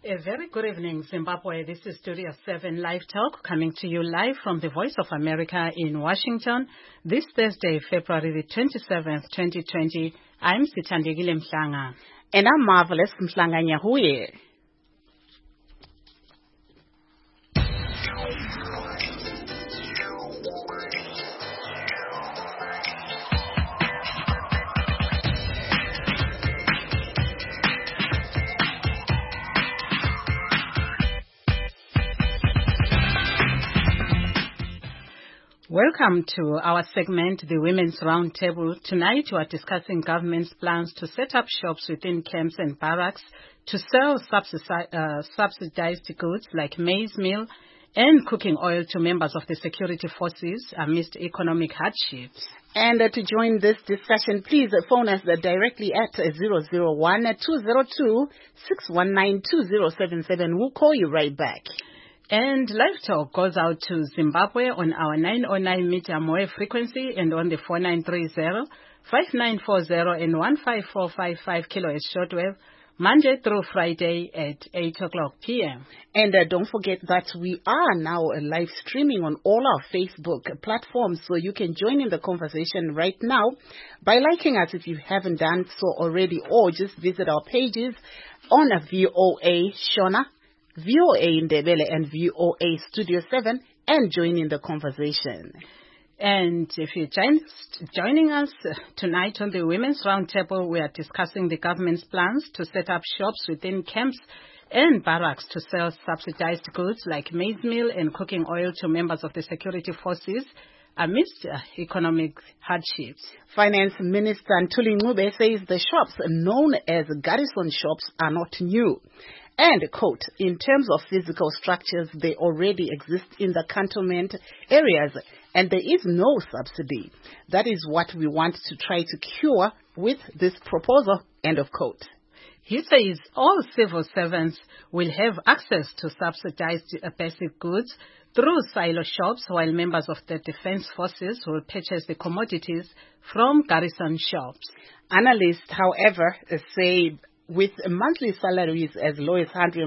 A very good evening, Zimbabwe. This is Studio 7 Live Talk coming to you live from the Voice of America in Washington. This Thursday, February the 27th, 2020. I'm Sithandegile Mhlanga. And I'm Marvelous Mhlanga Nyahuye. Welcome to our segment, the Women's Roundtable. Tonight we are discussing government's plans to set up shops within camps and barracks to sell subsidized goods like maize meal and cooking oil to members of the security forces amidst economic hardships. And to join this discussion, please phone us directly at 001-202-619-2077. We'll call you right back. And Live Talk goes out to Zimbabwe on our 909 medium wave frequency and on the 4930, 5940 and 15455 kHz shortwave, Monday through Friday at 8 o'clock p.m. And don't forget that we are now live streaming on all our Facebook platforms, so you can join in the conversation right now by liking us if you haven't done so already, or just visit our pages on VOA Shona, VOA Ndebele and VOA Studio 7 and join in the conversation. And if you're joining us tonight on the Women's Roundtable, we are discussing the government's plans to set up shops within camps and barracks to sell subsidized goods like maize meal and cooking oil to members of the security forces amidst economic hardships. Finance Minister Ntuli Ncube says the shops known as garrison shops are not new. And, quote, in terms of physical structures, they already exist in the cantonment areas and there is no subsidy. That is what we want to try to cure with this proposal, end of quote. He says all civil servants will have access to subsidized basic goods through silo shops, while members of the defense forces will purchase the commodities from garrison shops. Analysts, however, say with monthly salaries as low as $140,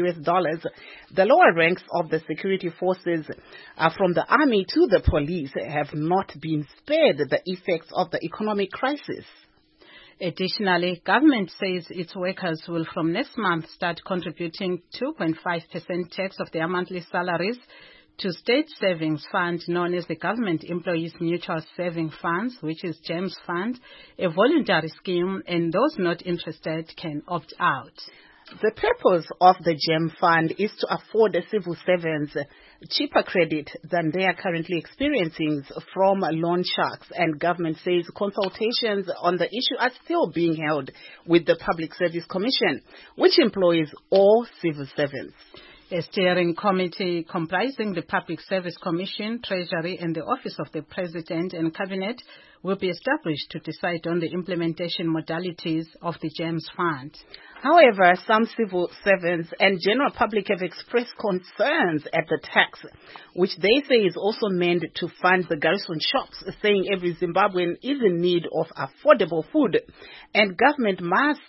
the lower ranks of the security forces, from the army to the police, have not been spared the effects of the economic crisis. Additionally, government says its workers will from next month start contributing 2.5% tax of their monthly salaries to state savings fund known as the Government Employees Mutual Saving Funds, which is GEMS Fund, a voluntary scheme, and those not interested can opt out. The purpose of the GEM Fund is to afford the civil servants cheaper credit than they are currently experiencing from loan sharks, and government says consultations on the issue are still being held with the Public Service Commission, which employs all civil servants. A steering committee comprising the Public Service Commission, Treasury, and the Office of the President and Cabinet will be established to decide on the implementation modalities of the GEMS Fund. However, some civil servants and general public have expressed concerns at the tax, which they say is also meant to fund the garrison shops, saying every Zimbabwean is in need of affordable food, and government must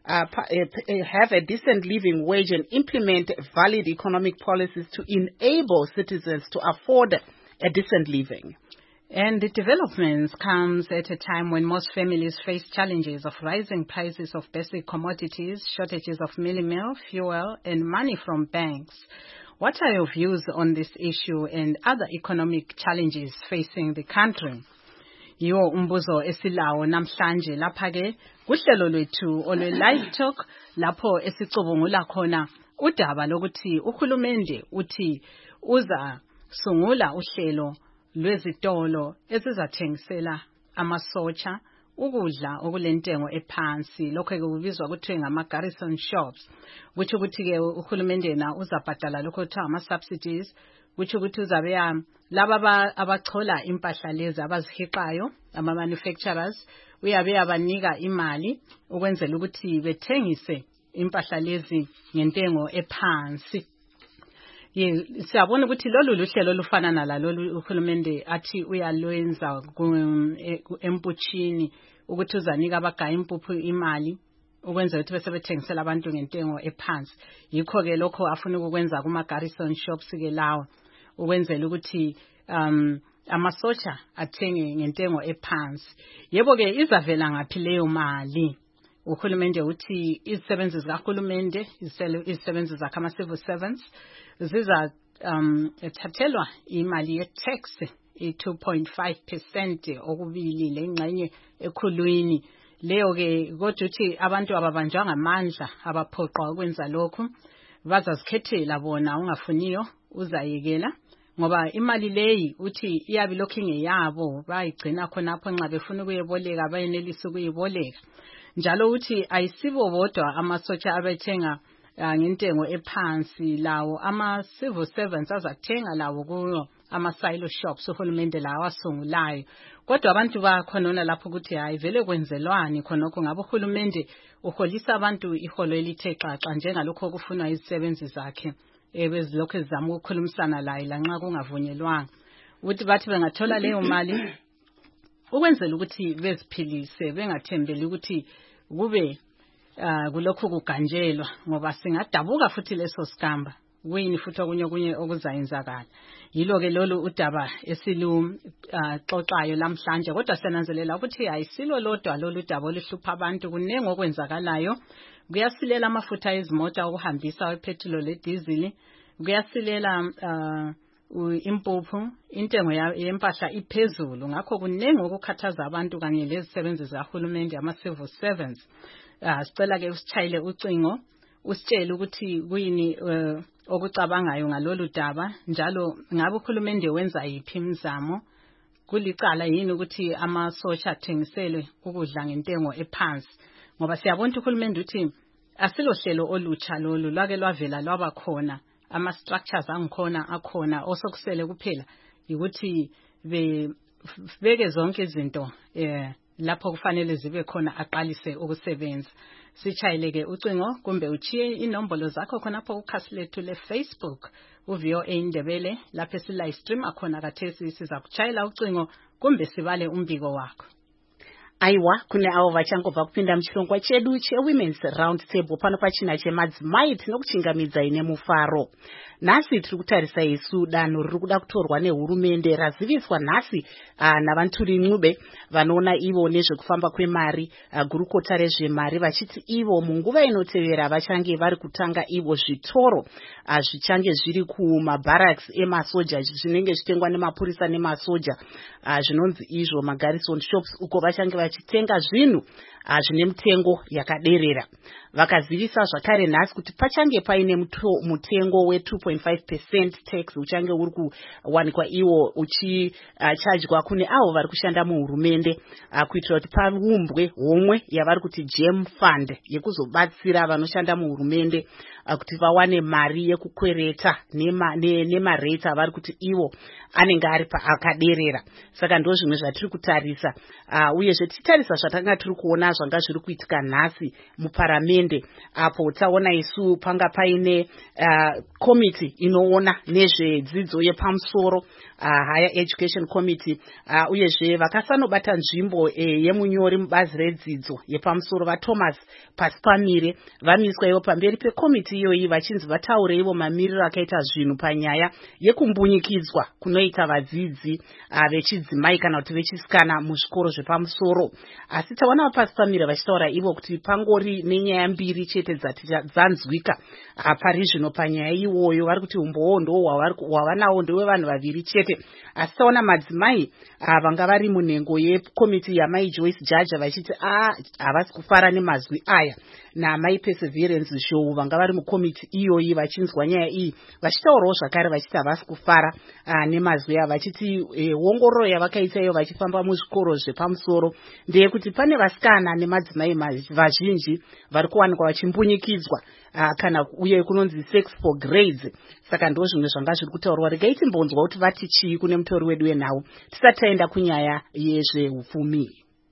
have a decent living wage and implement valid economic policies to enable citizens to afford a decent living. And the developments comes at a time when most families face challenges of rising prices of basic commodities, shortages of meal, fuel, and money from banks. What are your views on this issue and other economic challenges facing the country? Yiwo umbuzo esilawo namhlanje lapha ke kuhlelo lwethu olwe Live Talk lapho esicubungula khona udaba lokuthi uhulumende uthi uza sungula uhlelo lwezitolo ezizathengisela amasotsha ukudla okulentengo ephansi, lokho kubizwa ukuthi ngama garrison shops, which ukuthi ke uhulumende na uzabhadala lokho kuthiwa ama subsidies, which ukuthi uzabeya laba abachola impahla lezi abazihiqayo ama manufacturers uyabe abanika imali ukwenzela ukuthi bethengise impahla lezi ngentengo ephansi. Siyabona ukuthi lolu luhlelo lufana nalolu uhulumende athi uyalwenza emputshini ukuthi uzanika abagaya impuphu imali ukwenza ukuthi bese bethengisela abantu ngentengo ephansi. Yikho ke lokho afuna ukwenza kuma garrison shops ke lawo ukwenzela ukuthi amasotsha athenge ngentengo ephansi. Yebo ke izavela ngaphi leyo mali? Uhulumende uthi izisebenzi zikahulumende, izisebenzi zakhe ama-civil servants ziza thathelwa imali ye-tax i-2.5% okubili lengxenye ekhulwini. Leyo ke kodwa uthi abantu ababanjwa ngamandla abaphoqwa ukwenza lokhu bazazikhethela bona, ungafuniyo uzayekela, ngoba imali leyi uthi iyabi lokhu ingeyabo, bayigcina khonapho nxa befuna ukuyeboleka bayenelisa ukuyiboleka. Njalo uthi ayisibo bodwa amasotsha abethenga ngentengo ephansi, lawo ama-civil servants azathenga lawo kuyo ama-silo shops uhulumende lawo asungulayo. Kodwa abantu bakhonona lapho ukuthi hayi vele kwenzelwani khonokho, ngabe uhulumende uholisa abantu iholo elithe xaxa njengalokho okufunwa izisebenzi zakhe ebezilokhu ezizama ukukhulumisana laye lanxa kungavunyelwanga. Uthi bathi bengathola leyo mali ukwenzela ukuthi beziphilise, bengathembeli ukuthi kube kulokhu kuganjelwa, ngoba singadabuka futhi leso sigamba kuyini futhi okunye okuzayenzakala. Yilo ke lolu udaba esiluxoxayo lamhlanje, kodwa senanzelela ukuthi ayisilo lodwa lolu daba oluhlupha abantu, kunenge okwenzakalayo. Kuyasilela amafutha ezimota okuhambisa ipetrol ledizili, kuyasilela impuphu, intengo yempahla iphezulu. Ngakho kunenge ukukhathaza abantu kanye lezisebenzi zahulumende ama-civil servants. Sicela ke usitshayele ucingo usitshele ukuthi kuyini okucabangayo ngalolu daba, njalo ngabe uhulumende wenza yiphi imizamo, kulicala yini ukuthi amasotsha athengiselwe ukudla ngentengo ephansi, ngoba siyabona uhulumende uthi asilohlelo olutsha lolu lwake lwavela lwaba khona, ama-structures angikhona akhona, osokusele kuphela ukuthi beke zonke izinto lapho kufanele zibe khona aqalise ukusebenza. Sitshayeleke ucingo kumbe uchiye inombolo zakho khonapho kukhasi lethu le-Facebook uVOA Indebele, lapho si-live stream akhona kathesi siza kuchayela ucingo kumbe sibale umbiko wakho. Aiwa, kune avo vachangobva kupinda muchirongwa chedu che-Women's Round Table pano pachina chemadzimai tinokuchingamidza ine mufaro. Nhasi tiri kutarisa isu danho riri kuda kutorwa nehurumende raziviswa nhasi navanturi Ncube vanoona ivo nezvekufamba kwemari, gurukota rezvemari, vachiti ivo munguva inotevera vachange vari kutanga ivo zvitoro zvichange zviri kumabarracks emasoja zvinenge zvitengwa nemapurisa nemasoja, zvinonzi izvo magarrison shops, uko vachange vachitenga zvinhu zvine mitengo yakaderera. Vakazivisa zvakare nhasi kuti pachange paine mutengo we-2.5% tax uchange uri kuwanikwa iwo uchichadywa kune avo vari kushanda muhurumende, kuitira kuti paumbwe homwe yavari kuti gem fund yekuzobatsira vanoshanda muhurumende kuti vawane mari yekukwereta nemarates avari kuti ivo anenge ari akaderera. Saka ndo zvimwe zvatiri kutarisa, uyezve titarisa zvatanga tiri kuona zvanga zviri kuitika nhasi muparamende, apo taona isu panga paine committee inoona nezvedzidzo yepamusoro, higher education committee, uyezve vakasanobata nzvimbo yemunyori mubazi redzidzo yepamusoro vaThomas Pasipamire vamiswa ivo pamberi pekomiti iyoyi vachinzi vataure ivo mamiriro akaita zvinhu panyaya yekumbunyikidzwa kunoita vadzidzi vechidzimai kana kuti vechisikana muzvikoro zvepamusoro. Asi taona vaPasipamire vachitaura ivo kuti pangori nenyaya mbiri chete dzanzwika pari zvino panyaya iyoyo, vari kuti umbowo ndo hwavanawo ndewevanhu vaviri chete. Asi taona madzimai vanga vari munhengo yekomiti yaMai Joyce Jaja vachiti havasi kufara nemazwi aya, naMai Perseverance Show vanga vari mukomiti iyoyi vachinzwa nyaya iyi vachitaurawo zvakare vachiti havasi kufara nemazwi aya, vachiti ongororo yavakaita iyo vachifamba muzvikoro zvepamusoro ndeyekuti pane vasikana nemadzimai vazhinji vari kuwanikwa vachimbunyikidzwa kana uye kunonzi sex for grades. Saka ndo zvimwe zvanga zviri kutaurwa. Regai timbonzwa kuti vati chii kune mutori wedu wenhau tisati taenda kunyaya yezveupfumi.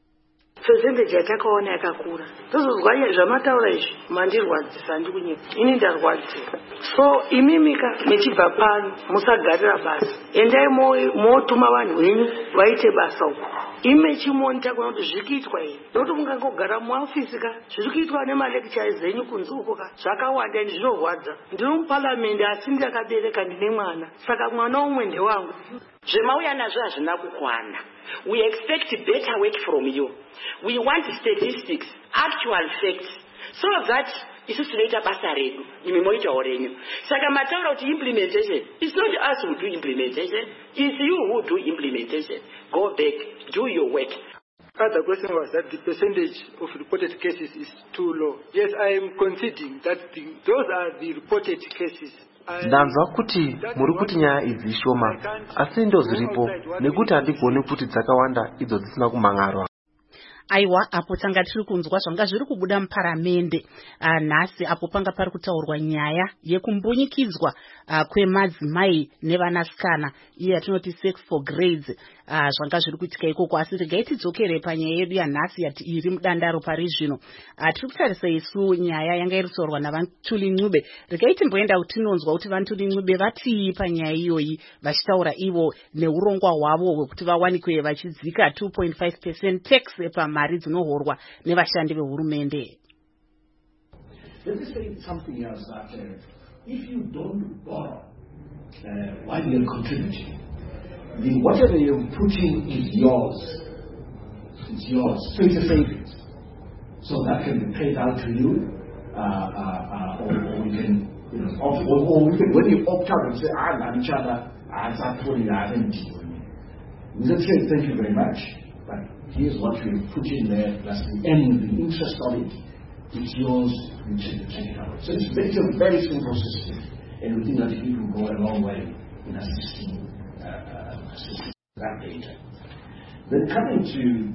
Percentage yatakaona yakakura. Tozozwa zvamataura izvi mandirwadzisa handi kunyika. Ini ndarwadzira. So imimika mechibva pano musagarira basa. Endai motuma vanhu venyu vaite basa uko. ime chimonita kuna kuti zvikitwa iyi nokuti mungangogara muofisi ka zviri kuitwa nemalekchari zenyu kunze uko ka zvakawanda ende zvinorwadza. Ndiri mupalamende asi ndakabereka ndine mwana saka mwana umwe ndewangu. Zvemauya nazvo hazvina kukwana. We expect better work from you. We want statistics, actual facts, so that isusu tinoita basa redu imi moitawo renyu. Saka mataura kuti implementation, it's not us who do implementation, it's you who do implementation. Go back, do your work. Other question was that the percentage of reported cases is too low. Yes, I am conceding that those are the reported cases. Ndanzwa kuti muri kuti nyaya idzi shoma asi ndo ziripo nekuti handigoni kuti dzakawanda idzo dzisina kumangarwa. Aiwa, apo tanga tiri kunzwa zvanga zviri kubuda muparamende nhasi apo panga pari kutaurwa nyaya yekumbunyikidzwa kwemadzimai nevanasikana iye yatinoti sex for grades zvanga zviri kuitika ikoko. Asi regai tidzokere panyaya yedu yanhasi iri mudandaro pari zvino. Tiri kutarisa isu nyaya yanga iri kutaurwa naVantuli Ncube. Regai timboenda kutinonzwa kuti Vantuli Ncube vatii panyaya iyoyi vachitaura ivo neurongwa hwavo hwekuti vawanikwe vachidzika 2.5% tax pamari dzinohorwa nevashandi vehurumende. Let me say something else that if you don't borrow while you're contributing, then whatever you're putting is yours. It's yours. So it's a savings. So that can be paid out to you, or we can, or we can, when you opt out and say, I love each other, I didn't deal with me. We just say, thank you very much, but here's what we put in there, plus the end, the interest of it. It's yours, you take it out. So it's a very simple system, and we think that it will go a long way in assisting that data. Then coming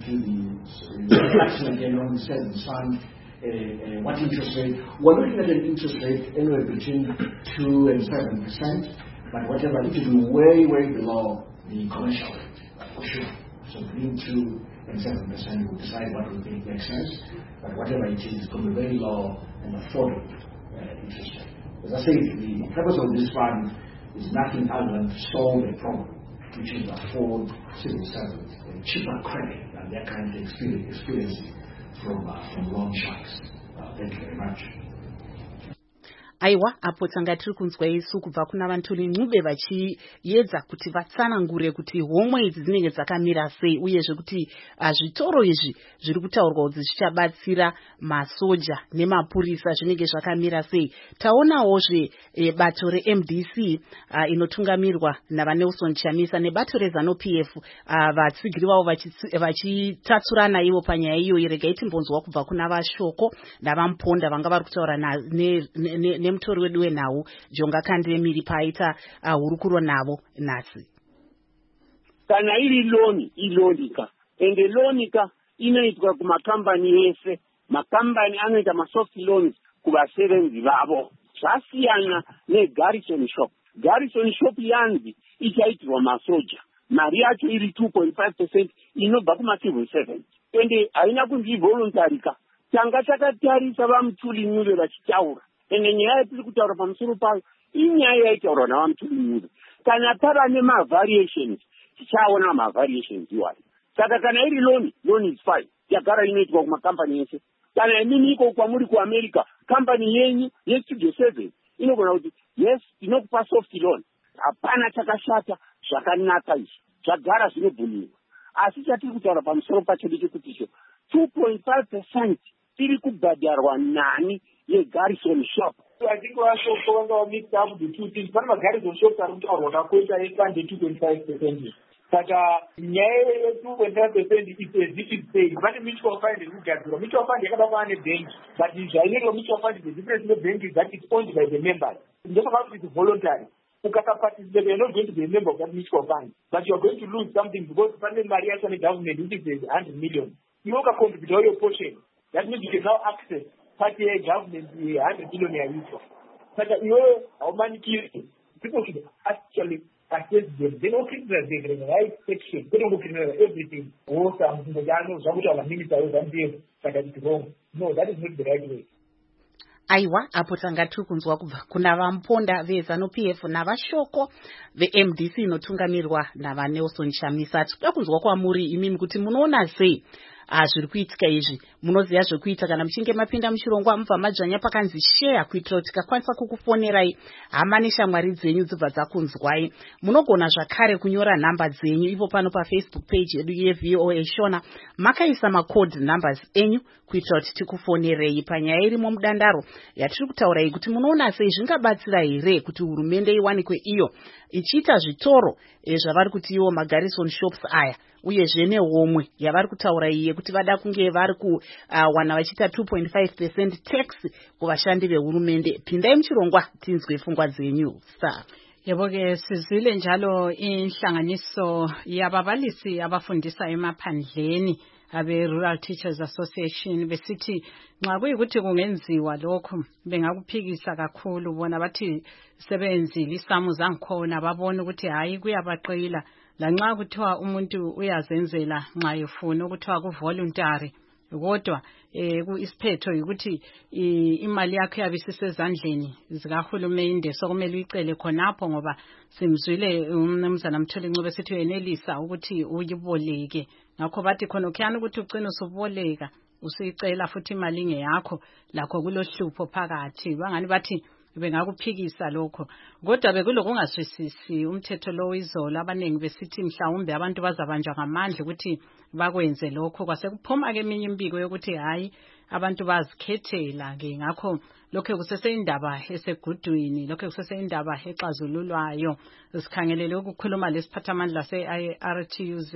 to the action again on the savings fund, what interest rate? We're looking at an interest rate anywhere between 2 and 7%, but whatever, it will be way, way below the commercial rate, for sure. So between 2 and 7% we'll decide what we think makes sense, but whatever it is, it's going to be very low and affordable interest rate. As I say, the purpose of this fund is nothing other than to solve a problem, which is afford civil servants a cheaper credit than they're currently experiencing from loan sharks. Thank you very much. Aiwa, apo tanga tiri kunzwa isu kubva kuna Vantuli Ncube vachiedza kuti vatsanangure kuti homwe idzi dzinenge dzakamira sei uyezve kuti zvitoro izvi zviri kutaurwa kuti zvichabatsira masoja nemapurisa zvinenge zvakamira sei. Taonawozve bato reMDC inotungamirwa naVaNelson Chamisa nebato reZANU-PF vatsigiri vavo vachitatsurana ivo panyaya iyoyi. Regai timbonzwa kubva kuna Vashoko navaMuponda vanga vari kutaura nemutori wedu wenhau Jonga Kandemiri paita hurukuro navo nhasi. Kana iri ilonika ende lonika inoitwa kumakambani ese. Makambani anoita masoft loans kuvasevenzi vavo. Zvasiyana neGarrison Shop. Garrison Shop yanzi ichaitirwa masoja. Mari yacho iri 2.5% inobva kumacivil servant. Ende haina kunzi voluntary ka. Tanga takatarisa vaMutuli Ncube vachitaura. Ende nyaya yatiri kutaura pamusoro payo inyaya yaitaurwa naVamutuli Ncube. Kana tava nemavariations, tichaona mavariations iwayo. Saka kana iri loan is fine. Yagara inoitwa kumakambani ese. Kana imini iko kwamuri kuAmerica, company yenyu yestudio service inogona kuti yes, tinokupa soft loan. Hapana chakashata, zvakanaka izvi. Zvagara zvinobvumirwa. Asi chatiri kutaura pamusoro pacho ndechekuti 2.5% tiri kubhadharwa nani yeGarrison Shop. I think Vashoko vanga mixed up the two things. Pane maGarrison Shop ari kutaurwa kakoita yefund 2.5%. Saka nyaya ye 2.5% is paid. Pane mutual fund iri kugadzirwa. Mutual fund yakadakwana nebank, but zvainoitwa mutual fund, the difference nebank is that it's owned by the members. Ndofunga kuti it's voluntary. Ukakaparticipate, you're not going to be a member of that mutual fund, but you're going to lose something because pane mari yacho negovernment which is 100 million. You contribute all your portion. That means you can now access party government 100 million yaitwa. Saka iwe haumanikiri. People should actually assess them. They don't criticize the right section. They don't criticize everything. Oh, something that I know, some of the ministers are wrong. No, that is not the right way. aiwa apo tangati kunzwa kubva kuna vamponda veZANU-PF navashoko veMDC inotungamirwa navaNelson Chamisa. Tikuda kunzwa kwamuri imimi kuti munoona sei zviri kuitika izvi, munoziva zvekuita kana muchinge mapinda muchirongwa mubva madzvanya pakanzi share kuitira kuti tikakwanisa kukufonerai hama neshamwari dzenyu dzibva dzakunzwai. Munogona zvakare kunyora nhamba dzenyu ipo pano paFacebook page yedu yeVOA Shona makaisa macode numbers enyu kuitira kuti tikufonerei panyaya irimo mudandaro yatiri kutaurai kuti munoona sei zvingabatsira here kuti hurumende iwanikwe iyo ichiita zvitoro zvavari kuti iwo magarrison shops aya uyezve nehomwe yavari kutaura iye kuti vada kunge vari kuwana vachiita 2.5% tax kuvashandi vehurumende. Pindai muchirongwa tinzwe pfungwa dzenyu. Yebo-ke sizile njalo inhlanganiso yababalisi abafundisa emaphandleni abe-Rural Teachers Association besithi nxa kuyikuthi kungenziwa lokho bengakuphikisa kakhulu. Bona bathi sebenzile isamu zangikhona babona ukuthi hayi kuyabaqila lanxa kuthiwa umuntu uyazenzela nxa efuna ukuthiwa kuvoluntary, kodwa isiphetho ukuthi imali yakhe yabisisezandleni zikahulumende sokumele uyicele khonapho ngoba simzwile umnumzana Mtholincube sithi uyenelisa ukuthi uyiboleke. Ngakho bathi khona ukhiyana ukuthi ugcine usuboleka usuyicela futhi imali ngeyakho lakho kulohlupho phakathi. Bangani bathi bengakuphikisa lokho, kodwa bekulokungazwisisi umthetho lo izolo abanengi besithi mhlawumbe abantu bazabanjwa ngamandla ukuthi bakwenze lokho. Kwase kuphuma ke eminye imbiko yokuthi hayi abantu bazikhethela ke. Ngakho lokho kuseseyindaba esegudwini, lokho kuseseyindaba exazululwayo. Sikhangelele ukukhuluma lesiphathamandla se-IRTUZ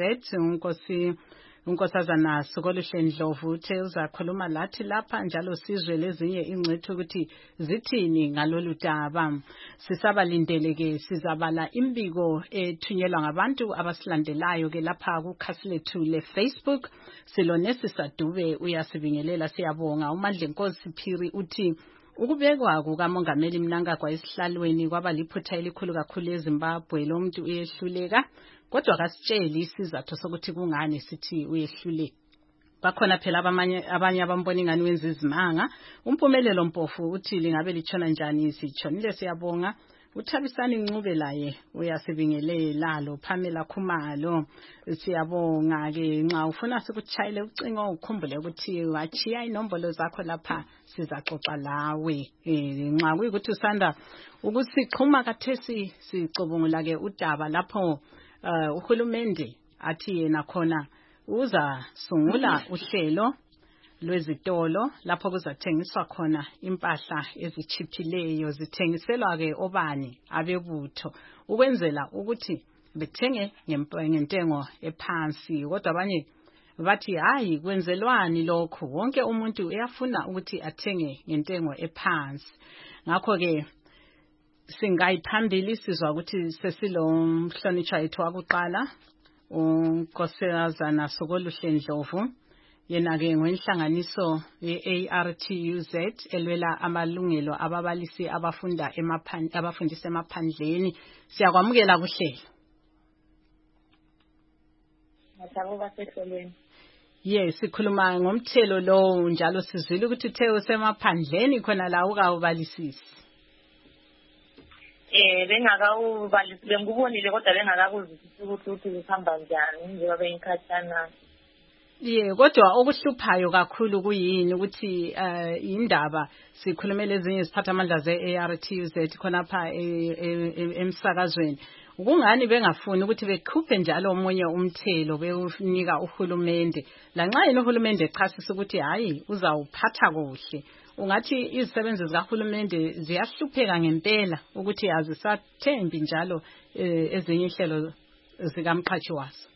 unkosazana Sokoluhle Ndlovu uthe uzakhuluma lathi lapha njalo sizwe lezinye ingcithu ukuthi zithini ngalolu daba. Sisabalindele ke sizabala imbiko ethunyelwa ngabantu abasilandelayo ke lapha kukhasi lethu leFacebook. Silonesi Sadube uyasibingelela, siyabonga. uMandlenkosi Phiri uthi ukubekwa kukaMongameli Mnangagwa esihlalweni kwaba liphutha elikhulu kakhulu eZimbabwe. Lo muntu uyehluleka kodwa akasitsheli isizathu sokuthi kungani sithi uyehluleka. Bakhona phela abanye abambona ingani wenza izimanga. Umpumelelo Mpofu uthi lingabe litshona njani? Sitshonile siyabonga. uThabisani Ncube laye uyasibingelela. Lo Pamela Khumalo siyabonga ke. Nxa ufuna sikutshayile ucingo ukhumbule ukuthi wachiya inombolo zakho lapha sizaxoxa lawe. Nxa kuyikuthi usanda ukusixhuma kathesi sicubungula ke udaba lapho uhulumende athi yena khona uza sungula uhlelo lwezitolo lapho kuzathengiswa khona impahla ezichiphileyo. Zithengiselwa ke obani? Abebutho, ukwenzela ukuthi bethenge ngentengo ephansi. Kodwa abanye bathi hayi kwenzelwani lokho, wonke umuntu uyafuna ukuthi athenge ngentengo ephansi. Ngakho ke singayiphambili sizwa ukuthi sesilomhlonishwa yethu wakuqala unkosazana Sokoluhle Ndlovu. Yena ke ngwenhlanganiso ye-ARTUZ elwela amalungelo ababalisi abafundisa emaphandleni. Siyakwamukela kuhlelo. Yes, sikhuluma ngomthelo lo njalo sizwile ukuthi uthe usemaphandleni khona la ukawubalisisi. Bengakubonile kodwa bengakakuzwisisi ukuthi uhamba njani njengoba bengikhathana. Kodwa okuhluphayo kakhulu kuyini ukuthi indaba sikhulumele ezinye iziphathamandla ze-ARTUZ khonapha emsakazweni. Kungani bengafuni ukuthi bekhuphe njalo omunye umthelo bewunika uhulumende lanxa yena uhulumende echasisa ukuthi hayi uzawuphatha kuhle? Ungathi izisebenzi zikahulumende ziyahlupheka ngempela ukuthi azisathembi njalo ezinye inhlelo zikamqhashi wazo.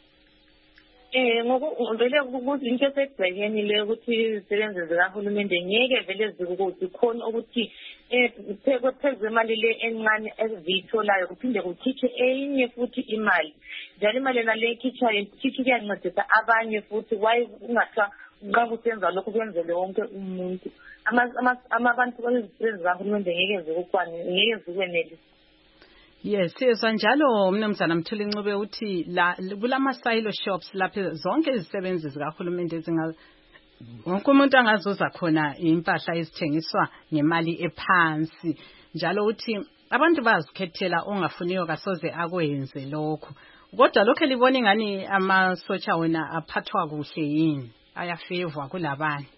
Ngokuvele ukuthi into esebhekeni le ukuthi izisebenzi zikahulumende ngeke vele zikhona ukuthi phezulu imali le encane ezitholayo kuphinde kukhithe enye futhi imali. Njalo imali nale ikhithayo kuyancedisa abanye futhi waye kungathiwa nxa kusenza lokho kwenzele wonke umuntu. Abantu bezisebenzi zikahulumende ngeke zikwenelise. Yes, siyezwa njalo umnumzana Mtholincube uthi kulama silo shops lapha zonke izisebenzi zikahulumende wonke umuntu angazuza khona impahla ezithengiswa ngemali ephansi njalo uthi abantu bazikhethela ongafuniyo kasoze akwenze lokho kodwa lokho libona ingani amasotsha wena aphathwa kuhle yini ayafavor kulabanye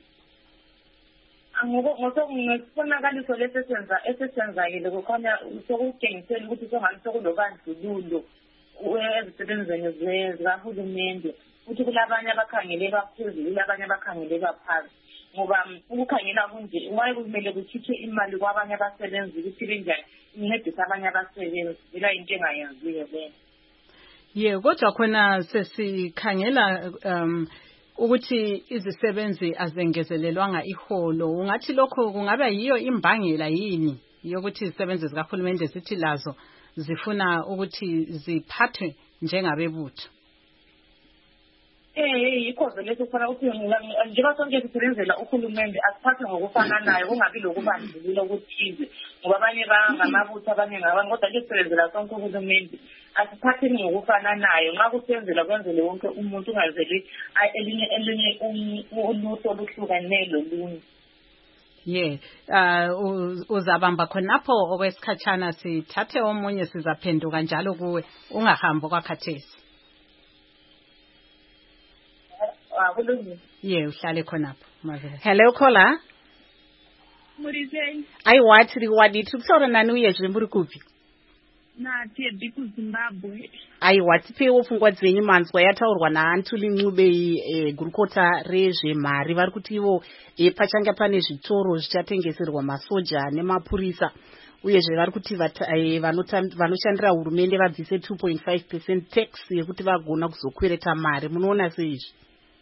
ngokubonakaliso lesesenzakile kukhanya sokutshengisela ukuthi songani sokulobandlululo ezisebenzeni zikahulumende ukuthi kulabanye abakhangeleka phezulu abanye abakhangeleka phansi ngoba ukukhangela kunje waye kumele kukhiphe imali kwabanye abasebenzi ukuthi benjani incedisa abanye abasebenzi bila into engayenziwe le kodwa khona sesikhangela ukuthi izisebenzi azengezelelwanga iholo ungathi lokho kungaba yiyo imbangela yini yokuthi izisebenzi zikahulumende zithi lazo zifuna ukuthi ziphathwe njengabebutho ikhoze leso fana ukuthi njengoba sonke sisebenzela uhulumende asiphathwe ngokufananayo kungabi lokubandlulula okuthize ngoba abanye bangamabutho abanye ngabanye kodwa nje sisebenzela sonke uhulumende asiphatheni ngokufananayo nxa kusenzela kwenzele wonke umuntu ungazeli elinye ulutho oluhlukane lolunye uzabamba khonapho okwesikhatshana sithathe omunye sizaphenduka njalo kuwe ungahambi kwakhathesi uhlale khonapho hello caller Murizei aiwati riwadi tikutaura nani uyezve muri kupi Natebhi kuZimbabwe aiwati pewo pfungwa dzenyu manzwa yataurwa naAntuli Ncubei gurukota rezvemari vari kuti ivo pachanga pane zvitoro zvichatengeserwa masoja nemapurisa uyezve vari kuti vanoshandira hurumende vabvise 2.5% tax yekuti vagona kuzokwereta mari munoona seizvi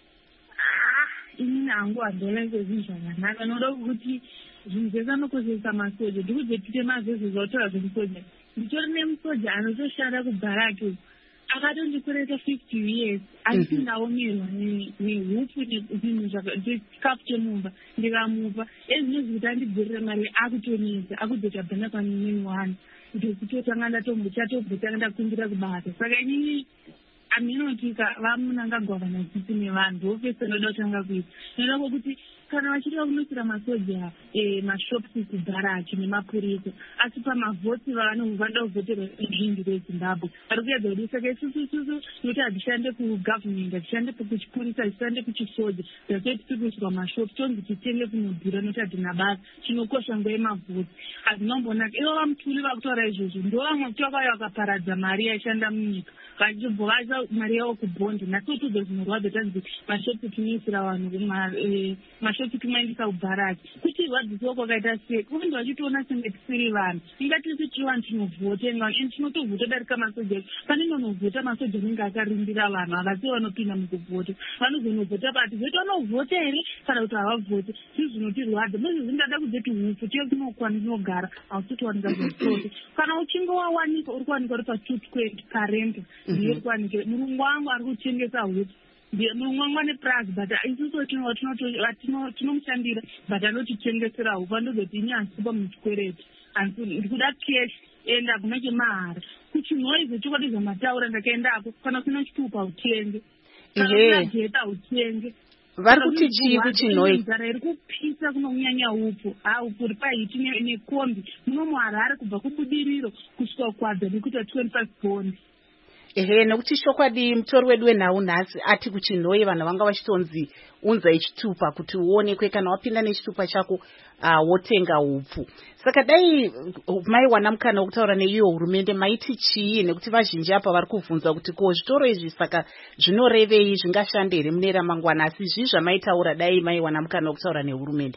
inini hangu handolenge zvinhu zvakanaka noda kuti zvinhu zvese anokozesa masoja ndikudze tite mazese zvautaura zvemusoja nditori nemusoja anotoshanda kubharaki akatondikwereta 50 years asi ndaomerwa nehupu chikafu chemumba ndikamupa ezvinozvi kuti andibhurire mari akutonesa akudzoka bhana pamimweni wani ndokutotanga chatobvotanga ndakumbira kubasa saka inini aminotika vamunanga governor sisi nevanhu vopese noda kutanga kuita noda kwokuti kana vachida kumisira masoja mashops kubharaki nemapurisa asi pamavhoti vanoda kuvhoterwa izhinji rezimbabwe vari kuedza kuti saka isusu noti hatishande kugovernment hatishande kuchipurisa hatishande kuchisoja zatoti tiri kuisirwa mashops tonzi titenge kunodhura noti hatina basa chinokosha nguva yemavhoti hazvinombonaka ivo vamutuli vakutaura izvozvo ndo vamwe kuti vakauya vakaparadza mari yaishanda munyika vachibva vaisa mari yavo kubhondi nasi tudzo zvinorwadza tanzi mashopi tinoisira vanhu mashopi timaendisa kubharaki kuti rwadzisiwo kwakaita sei vanhu vachitoona senge tisiri vanhu ingatisi tiri vanhu tinovhota and tinotovhota darika masoja pane nonovhota masoja anenge akarindira vanhu havasiwo vanopinda mukuvhota vanozonovhota pati zoita vanovhota here kana kuti havavhoti zvinhu zvinotirwadza mezvo zvingada kudzeti hufu tiyo kunogara hausitowanika zvazvose kana uchinge wawanika uri kuwanika uri pa220 karenta ndiye uri kuwanika murungu wangu ari kutengesa hufu murungu wangu ane prazi but isusu tinomushandira but anotitengesera hufu andozoti ini handisipa muchikwereti ndikuda cash and hakuna chemahara kuchinhoizve chokwadi zvamataura ndakaendako kana kusina chitupa utenge kana kusina jeta utenge vari kuti chii kuchinhoi nzara iri kupisa kunonyanya upu upu uri pahiti nekombi muno muharare kubva kubudiriro kusvika kwadza nekuita 25 bond nekuti shokwadi mutori wedu wenhau nhasi ati kuchinhoi vanhu vanga vachitonzi unzai chitupa kuti uonekwe kana wapinda nechitupa chako wotenga upfu saka dai maiwana mukana wokutaura neiyo hurumende maiti chii nekuti vazhinji apa vari kuvhunza kuti ko zvitoro izvi saka zvinorevei zvingashande here mune ramangwana asi zvii zvamaitaura dai maiwana mukana wokutaura nehurumende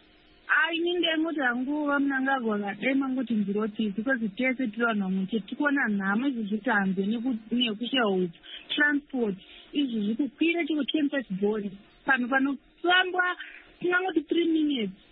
ini ndengoti hangu vamunangagwa dai mangoti ndirotisi kwezi tese tiri vanhu vamwe chete tikuona nhamo izvi zvitambe nekushaya upfu transport izvi zviri kukwira chiko 25 bond pano panofambwa tingangoti 3 minutes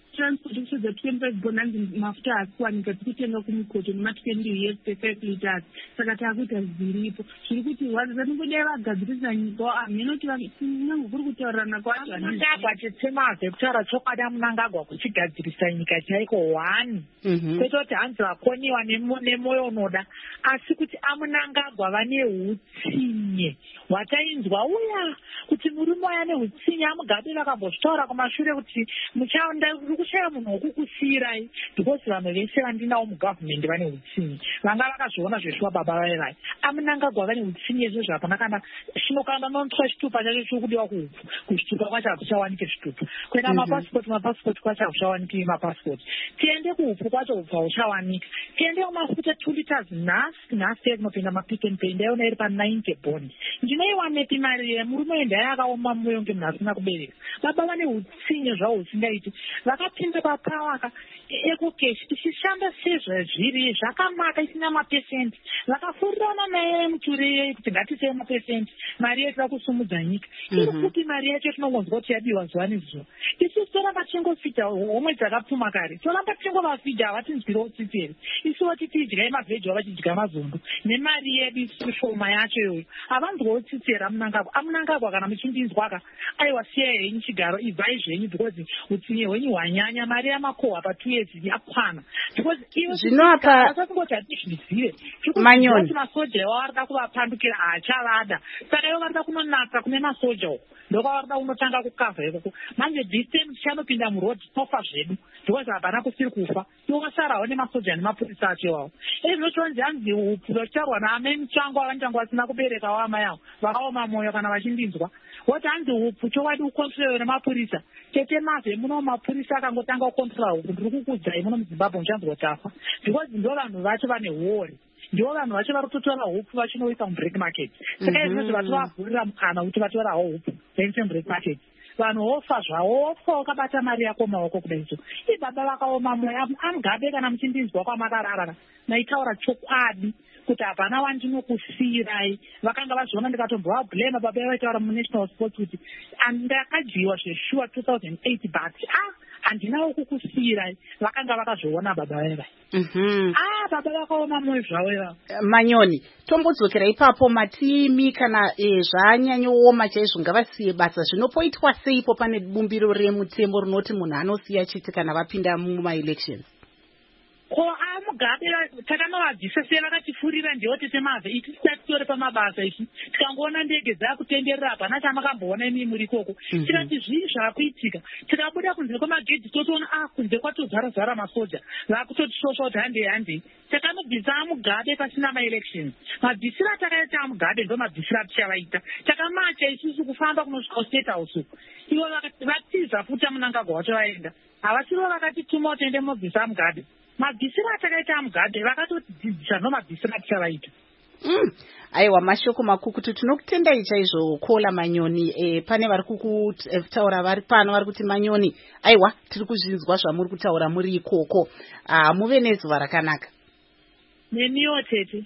transport kusvika 25 bonanzi mafuta asikuwanika tikutenga kumikoto nematikeni years 5 liters saka takuita zviripo zviri kuti vanongodai vagadzirisa nyika hameno kuti kunyange kuri kutaurirana kwacho Mnangagwa chitsemazve kutaura chokwadi Mnangagwa kuchigadzirisa nyika chaiko 1 kwete kuti hanzi vakoniwa nemoyo unoda asi kuti aMnangagwa vane utsinye hwatainzwa uya kuti murume waya neutsinye aMugabe vakambozvitaura kumashure kuti muchaunda uri kushaya munhu wokukusiyirai because vanhu vese vandinawo mugavhumendi vane utsinye vanga vakazviona zveshuwa baba vaivai aMnangagwa vane utsinye izvozvo hapana kana shinokanda nomutsva chitupa chacho chiri kudiwa kuhupfu kuchitupa kwacho hakuchawanike zvitupa kuenda mapasipoti kwacho hakuchawaniki mapasipoti tiende kuhupfu kwacho hupfu hauchawanika tiende kumafuta 2 liters nhasi tekunopinda mapick and pay ndaiona iri pa90 bond ndinoiwanepi mari yemurume endai akaoma mwoyo ngemhasina kubereka baba vane utsinye zvavo husingaiti vakapinda papawaka ekokeshi tichishanda sezvazviri zvakanaka isina mapesenti vakafurirana naye muture kuti ngatisei mapesenti mari yetu kusumudza nyika iri kuti mari yacho tinongonzwa kuti yabiwa zuva nezuva isusu toramba tingofidha homwe dzakapfuma kare toramba tingovafidha havatinzwirawo tsitseri isuwo titidyai mavheji wavachidya mazondo nemari yedu shoma yacho iyoyo havanzwawo tsitseri aMnangagwa kana muchindinzwaka aiwa siyai henyu chigaro ibvai zvenyu because utsinye hwenyu hwanyanya mari yamakohwa pa2 years yakwana because ivoasakungoti hatizvizive Manyoni masoja ivo varida kuvapandukira haachavada saka ivo varida kunonatsa kune masoja uko ndokavarida kunotanga kukavha ikoko manje distance chanopinda murodhi tofa zvedu because hapana kusiri kufa ivo vasarawo nemasoja nemapurisa acho iwavo ezvinotonzi hanzi upfulo chitarwa naamai muchango avanjango vasina kubereka wama yavo vakaoma mwoyo kana vachindinzwa woti hanzi upfu chokwadi kukontrolewa nemapurisa tete mavhe muno mapurisa akangotanga kukontrola upfu ndiri kukudzai muno muzimbabwe muchanzwa tafa because ndo vanhu vacho vane hori ndivo vanhu vacho vari kutotora hupfu vachinoisa mubreak market saka izvozvo vatovavhurira mukana kuti vatorawo hupfu vaise mubreak market vanhu vofa zvavo wofa wakabata mari yako maoko kudaiso ibaba vakaoma mwoyo aMugabe kana muchindinzwa kwamakararara maitaura chokwadi kuti hapana wandinokusiyirai vakanga vazviona ndikatombovabhlema baba vaitaura munational sports kuti ndakadyiwa zveshuwa 2008 but handinawo kukusiyirai vakanga vakazviona baba vaivai baba vakaoma mwoyo zvavo ivavo Manyoni tombodzokera ipapo matimi kana zvanyanyooma chaizvo ngavasiye basa zvinopoitwa seipo pane bumbiro remutemo rinoti munhu anosiya chiti kana vapinda mumaelections ko aMugabe takanovabvisa sei vakatifurira ndiwo tete mavhe iti tisati tori pamabasa ichi tikangoona ndege dzakutenderera hapana chamakamboona imi muri ikoko tikati zvii zvaakuitika tikabuda kunze kwemagedhi totoona kunze kwatozara masoja vakutotishosha kuti handei takanobvisa aMugabe pasina maelections mabvisiro atakaita aMugabe ndo mabvisiro atichavaita takamacha isusu kufamba kunosvika kustate house uku ivo vatiza futi aMnangagwa wacho vaenda havasiro vakatituma utende mobvisa aMugabe mabvisiro atakaita aMugabe vakatodzidzisa nomabvisiro atichavaita aiwa mashoko makukutu tinokutendai chaizvo Kola Manyoni pane vari kukutaura vari pano vari kuti Manyoni aiwa tiri kuzvinzwa zvamuri kutaura muri ikoko muve nezuva rakanaka nemiwo tete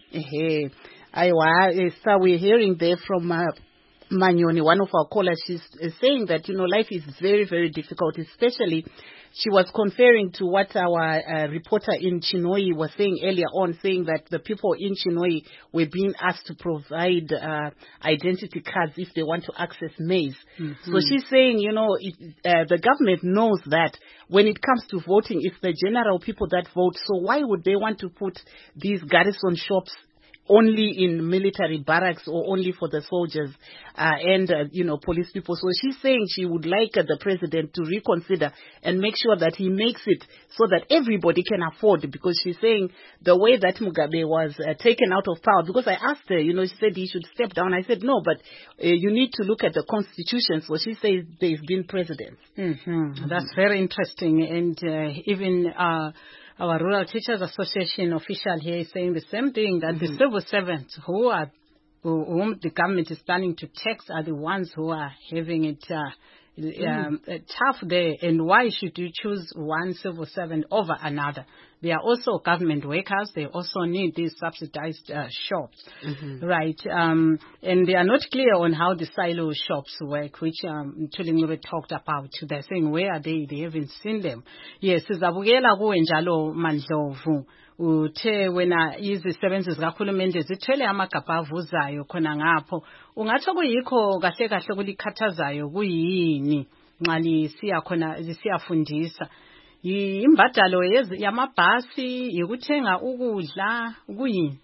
aiwa so we're hearing there from Manyoni, one of our callers. She's saying that, life is very, very difficult, especially she was conferring to what our reporter in Chinhoyi was saying earlier on, saying that the people in Chinhoyi were being asked to provide identity cards if they want to access maize. So she's saying, the government knows that when it comes to voting, it's the general people that vote. So why would they want to put these garrison shops only in military barracks or only for the soldiers and police people? So she's saying she would like the president to reconsider and make sure that he makes it so that everybody can afford, because she's saying the way that Mugabe was taken out of power, because I asked her, she said he should step down. I said no, but you need to look at the constitution. So she says there's been presidents. That's very interesting. And even our Rural Teachers Association official here is saying the same thing, that the civil servants whom the government is planning to tax are the ones who are having it tough there. And why should you choose one civil servant over another? They are also government workers. They also need these subsidized shops, right? And they are not clear on how the silo shops work, which Tulingwe talked about. They're saying, where are they? They haven't seen them. Yes, sizabukela kuwe njalo Mandlovu. Uthe wena izisebenzi zikahulumende zithwele amagabha avuzayo khona ngapho. Ungathi kuyikho kahle kahle kulikhathazayo kuyini nxa lisiya khona lisiyafundisa? Imbadalo yamabhasi, yikuthenga ukudla, kuyini?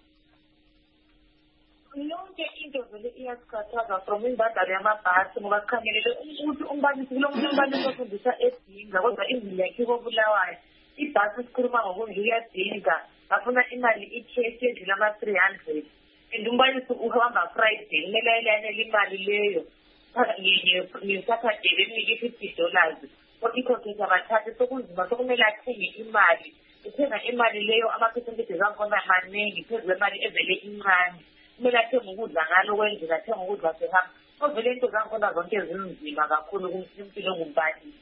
Yonke into vele iyasikhathaza from imbadalo yamabhasi ngoba sikhangelele ukuthi umbalisi kulo muntu umbalisi ofundisa edinga kodwa indlela yakhe kobulawayo. Ibhasi sikhuluma ngokuthi iyadinga bafuna imali ikheshi edlula ama-300 and umbalisi uhamba Friday kumele ayelanele imali leyo ngesaturday benike $50 kodwa ikhokhisa bathathe sokunzima sokumele athenge imali uthenga imali leyo ama-percentages akhona maningi phezu kwemali evele incane kumele athenge ukudla ngalo kwendlela athenge ukudla sehamba ovele into zakhona zonke zinzima kakhulu kumpilo ngumbalisi.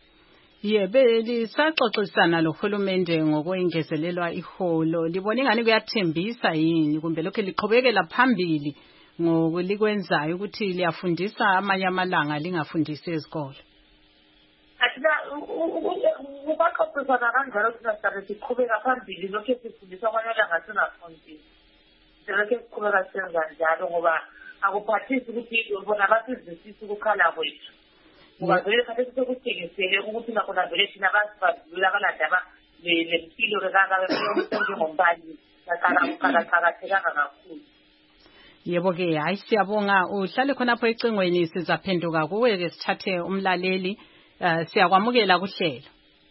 Lisaxoxisana lohulumende ngokwengezelelwa iholo. Libona ingani kuyathembisa yini kumbe lokho liqhubekela phambili ngokulikwenzayo ukuthi liyafundisa amanye amalanga lingafundisi ezikole? Athina ubaxoxisana kanjalo thina siqhubeka phambili lokho esifundisa amanye amalanga singafundisi. Lokho siqhubeka senza njalo ngoba akuphathisi ukuthi bona basizwisisa ukukhala kwethu. Ngoba vele khathesi sekuthengisele ukuthi nakhona vele thina basibadlula kalandaba lempilo njengombalisi akaqakathekanga kakhulu. Yebo-ke, hayi siyabonga. Uhlale khonapho ecingweni, sizaphenduka kuwe-ke sithathe umlaleli. Siyakwamukela kuhlelo.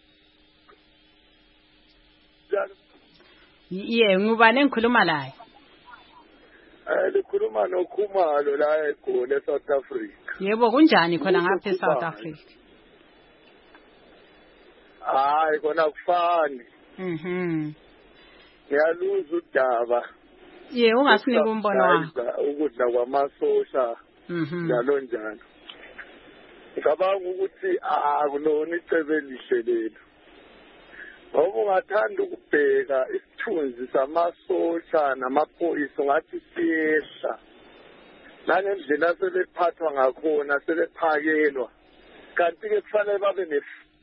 Ngubani engikhuluma laye? Likhuluma noKhumalo la eGoli eSouth Africa. Yebo, kunjani khona ngapha eSouth Africa? Hayi khona kufani. Ngiyaluza udaba. Ungasinika umbono wakho. Ukudla kwamasosha njalo njalo. Ngicabanga ukuthi akulona icebo elihle lelo. Ngoba ungathanda ukubheka isithunzi samasosha namaphoyisa ngathi siyehla. Nangendlela sebephathwa ngakhona sebephakelwa. Kanti ke kufanele babe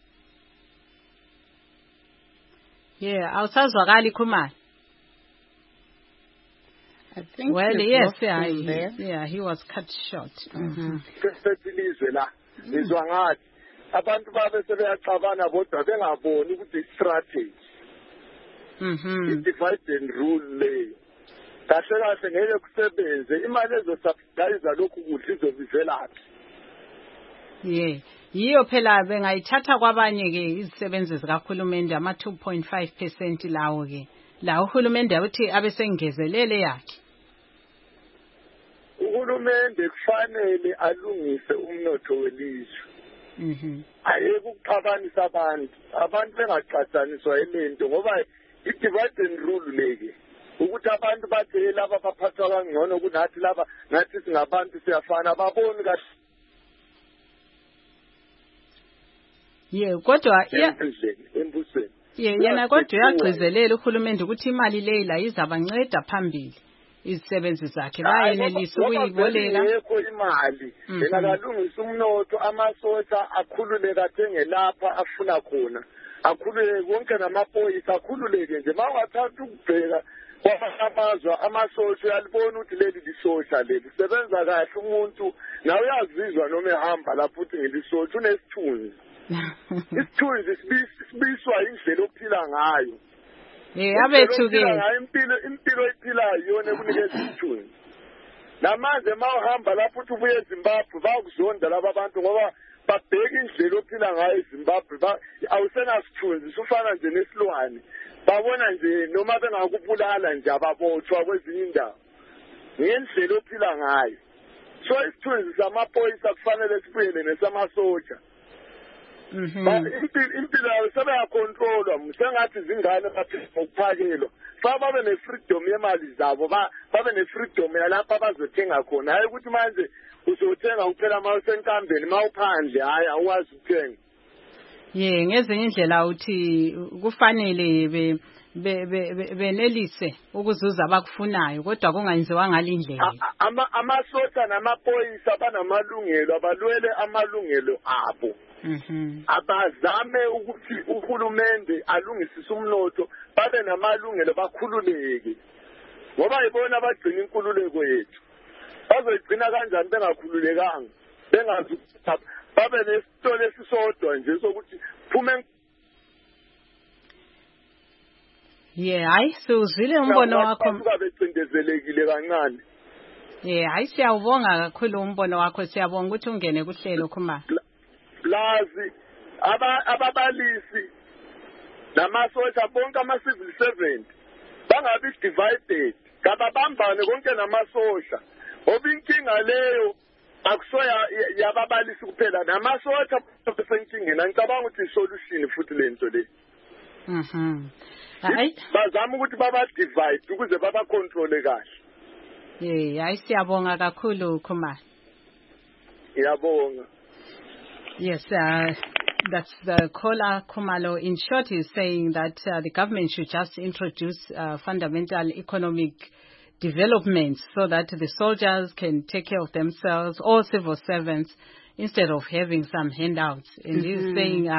awusazwakali Khumalo. I think he was cut short. Sesilizwe la izwa ngathi abantu babe sebeyacabana bodwa bengaboni ukuthi i-strategy. I-divide and rule leyo. Kahle kahle ngeke kusebenze imali ezosubsidize lokhu kudla izobivelaphi. Yiyo phela bengayithatha kwabanye-ke izisebenzi zikahulumende ama 2.5% lawo-ke. La uhulumende uthi abesengezelele yakhe. Uhulumende kufanele alungise umnotho welizwe. Ayeke ukuxabanisa abantu bengaxatshaniswa ilento ngoba i-divide and rule leke ukuthi abantu bathi laba baphathwa kangcono kunathi laba nathi singabantu siyafana baboni kahle. Kodwa embusweni. Yena kodwa uyagcizelela uhulumende ukuthi imali leyila izabanceda phambili izisebenzi zakhe bayenelisa ukuyiboleka. Yekho imali engakalungisa umnotho amasosha akhululeka athenge lapha afuna khona akhululeke konke namaphoyisa akhululeke nje mawungathatha ukubheka kwamazwe amasosha uyalibona ukuthi leli lisosha leli sebenza kahle umuntu nawe uyazizwa noma ehamba lapho uthi ngilisosha unesithunzi. Isithunzi sibiswa indlela ophila ngayo. Abethu-ke impilo ephilayo iyona ekunikeza isithunzi. Namanje mawuhamba lapho uthi ubuye eZimbabwe bayakuzonda laba abantu ngoba babheka indlela ophila ngayo eZimbabwe awusenasithunzi sufana nje nesilwane. Babona nje noma bengakubulala nje ababotshwa kwezinye indawo ngendlela ophila ngayo. So isithunzi samaphoyisa kufanele sibuyele nesamasotsha. Impilo yayo sebeyakontrolwa msengathi izingane baphila ngokuphakelwa babe ne-freedom yemali zabo babe ne-freedom yalapha bazothenga khona hayi ukuthi manje uzothenga kuphela ma usenkambeni ma uphandle hayi awuwazi ukuthenga. Ngezinye indlela uthi kufanele benelise ukuzuza abakufunayo kodwa kungenziwa ngalindlela. Amasosha namaphoyisa banamalungelo abalwele amalungelo abo. Abazame ukuthi uhulumende alungisise umnotho babe namalungelo bakhululeke. Ngoba ibona abagcina inkululeko yethu. Bazoyigcina kanjani bengakhululekanga? Bengazi babe nesitolo esisodwa nje sokuthi phume. Hayi siwuzwile umbono wakho. Becindezelekile kancane. Hayi siyawubonga kakhulu umbono wakho, siyabonga ukuthi ungene kuhlelo Khumalo. Lazi ababalisi namasosha bonke ama-civil servant bangabi divided, kababambane konke namasosha. Ngoba inkinga leyo akusoya yababalisi kuphela, namasosha besenkingeni. Ngicabanga ukuthi isolution futhi lento le. Bazama ukuthi baba-divide ukuze baba-controle kahle. Hayi siyabonga kakhulu Khumalo. Ngiyabonga. Yes, that's the caller Khumalo. In short, he's saying that the government should just introduce fundamental economic developments so that the soldiers can take care of themselves, all civil servants, instead of having some handouts. And he's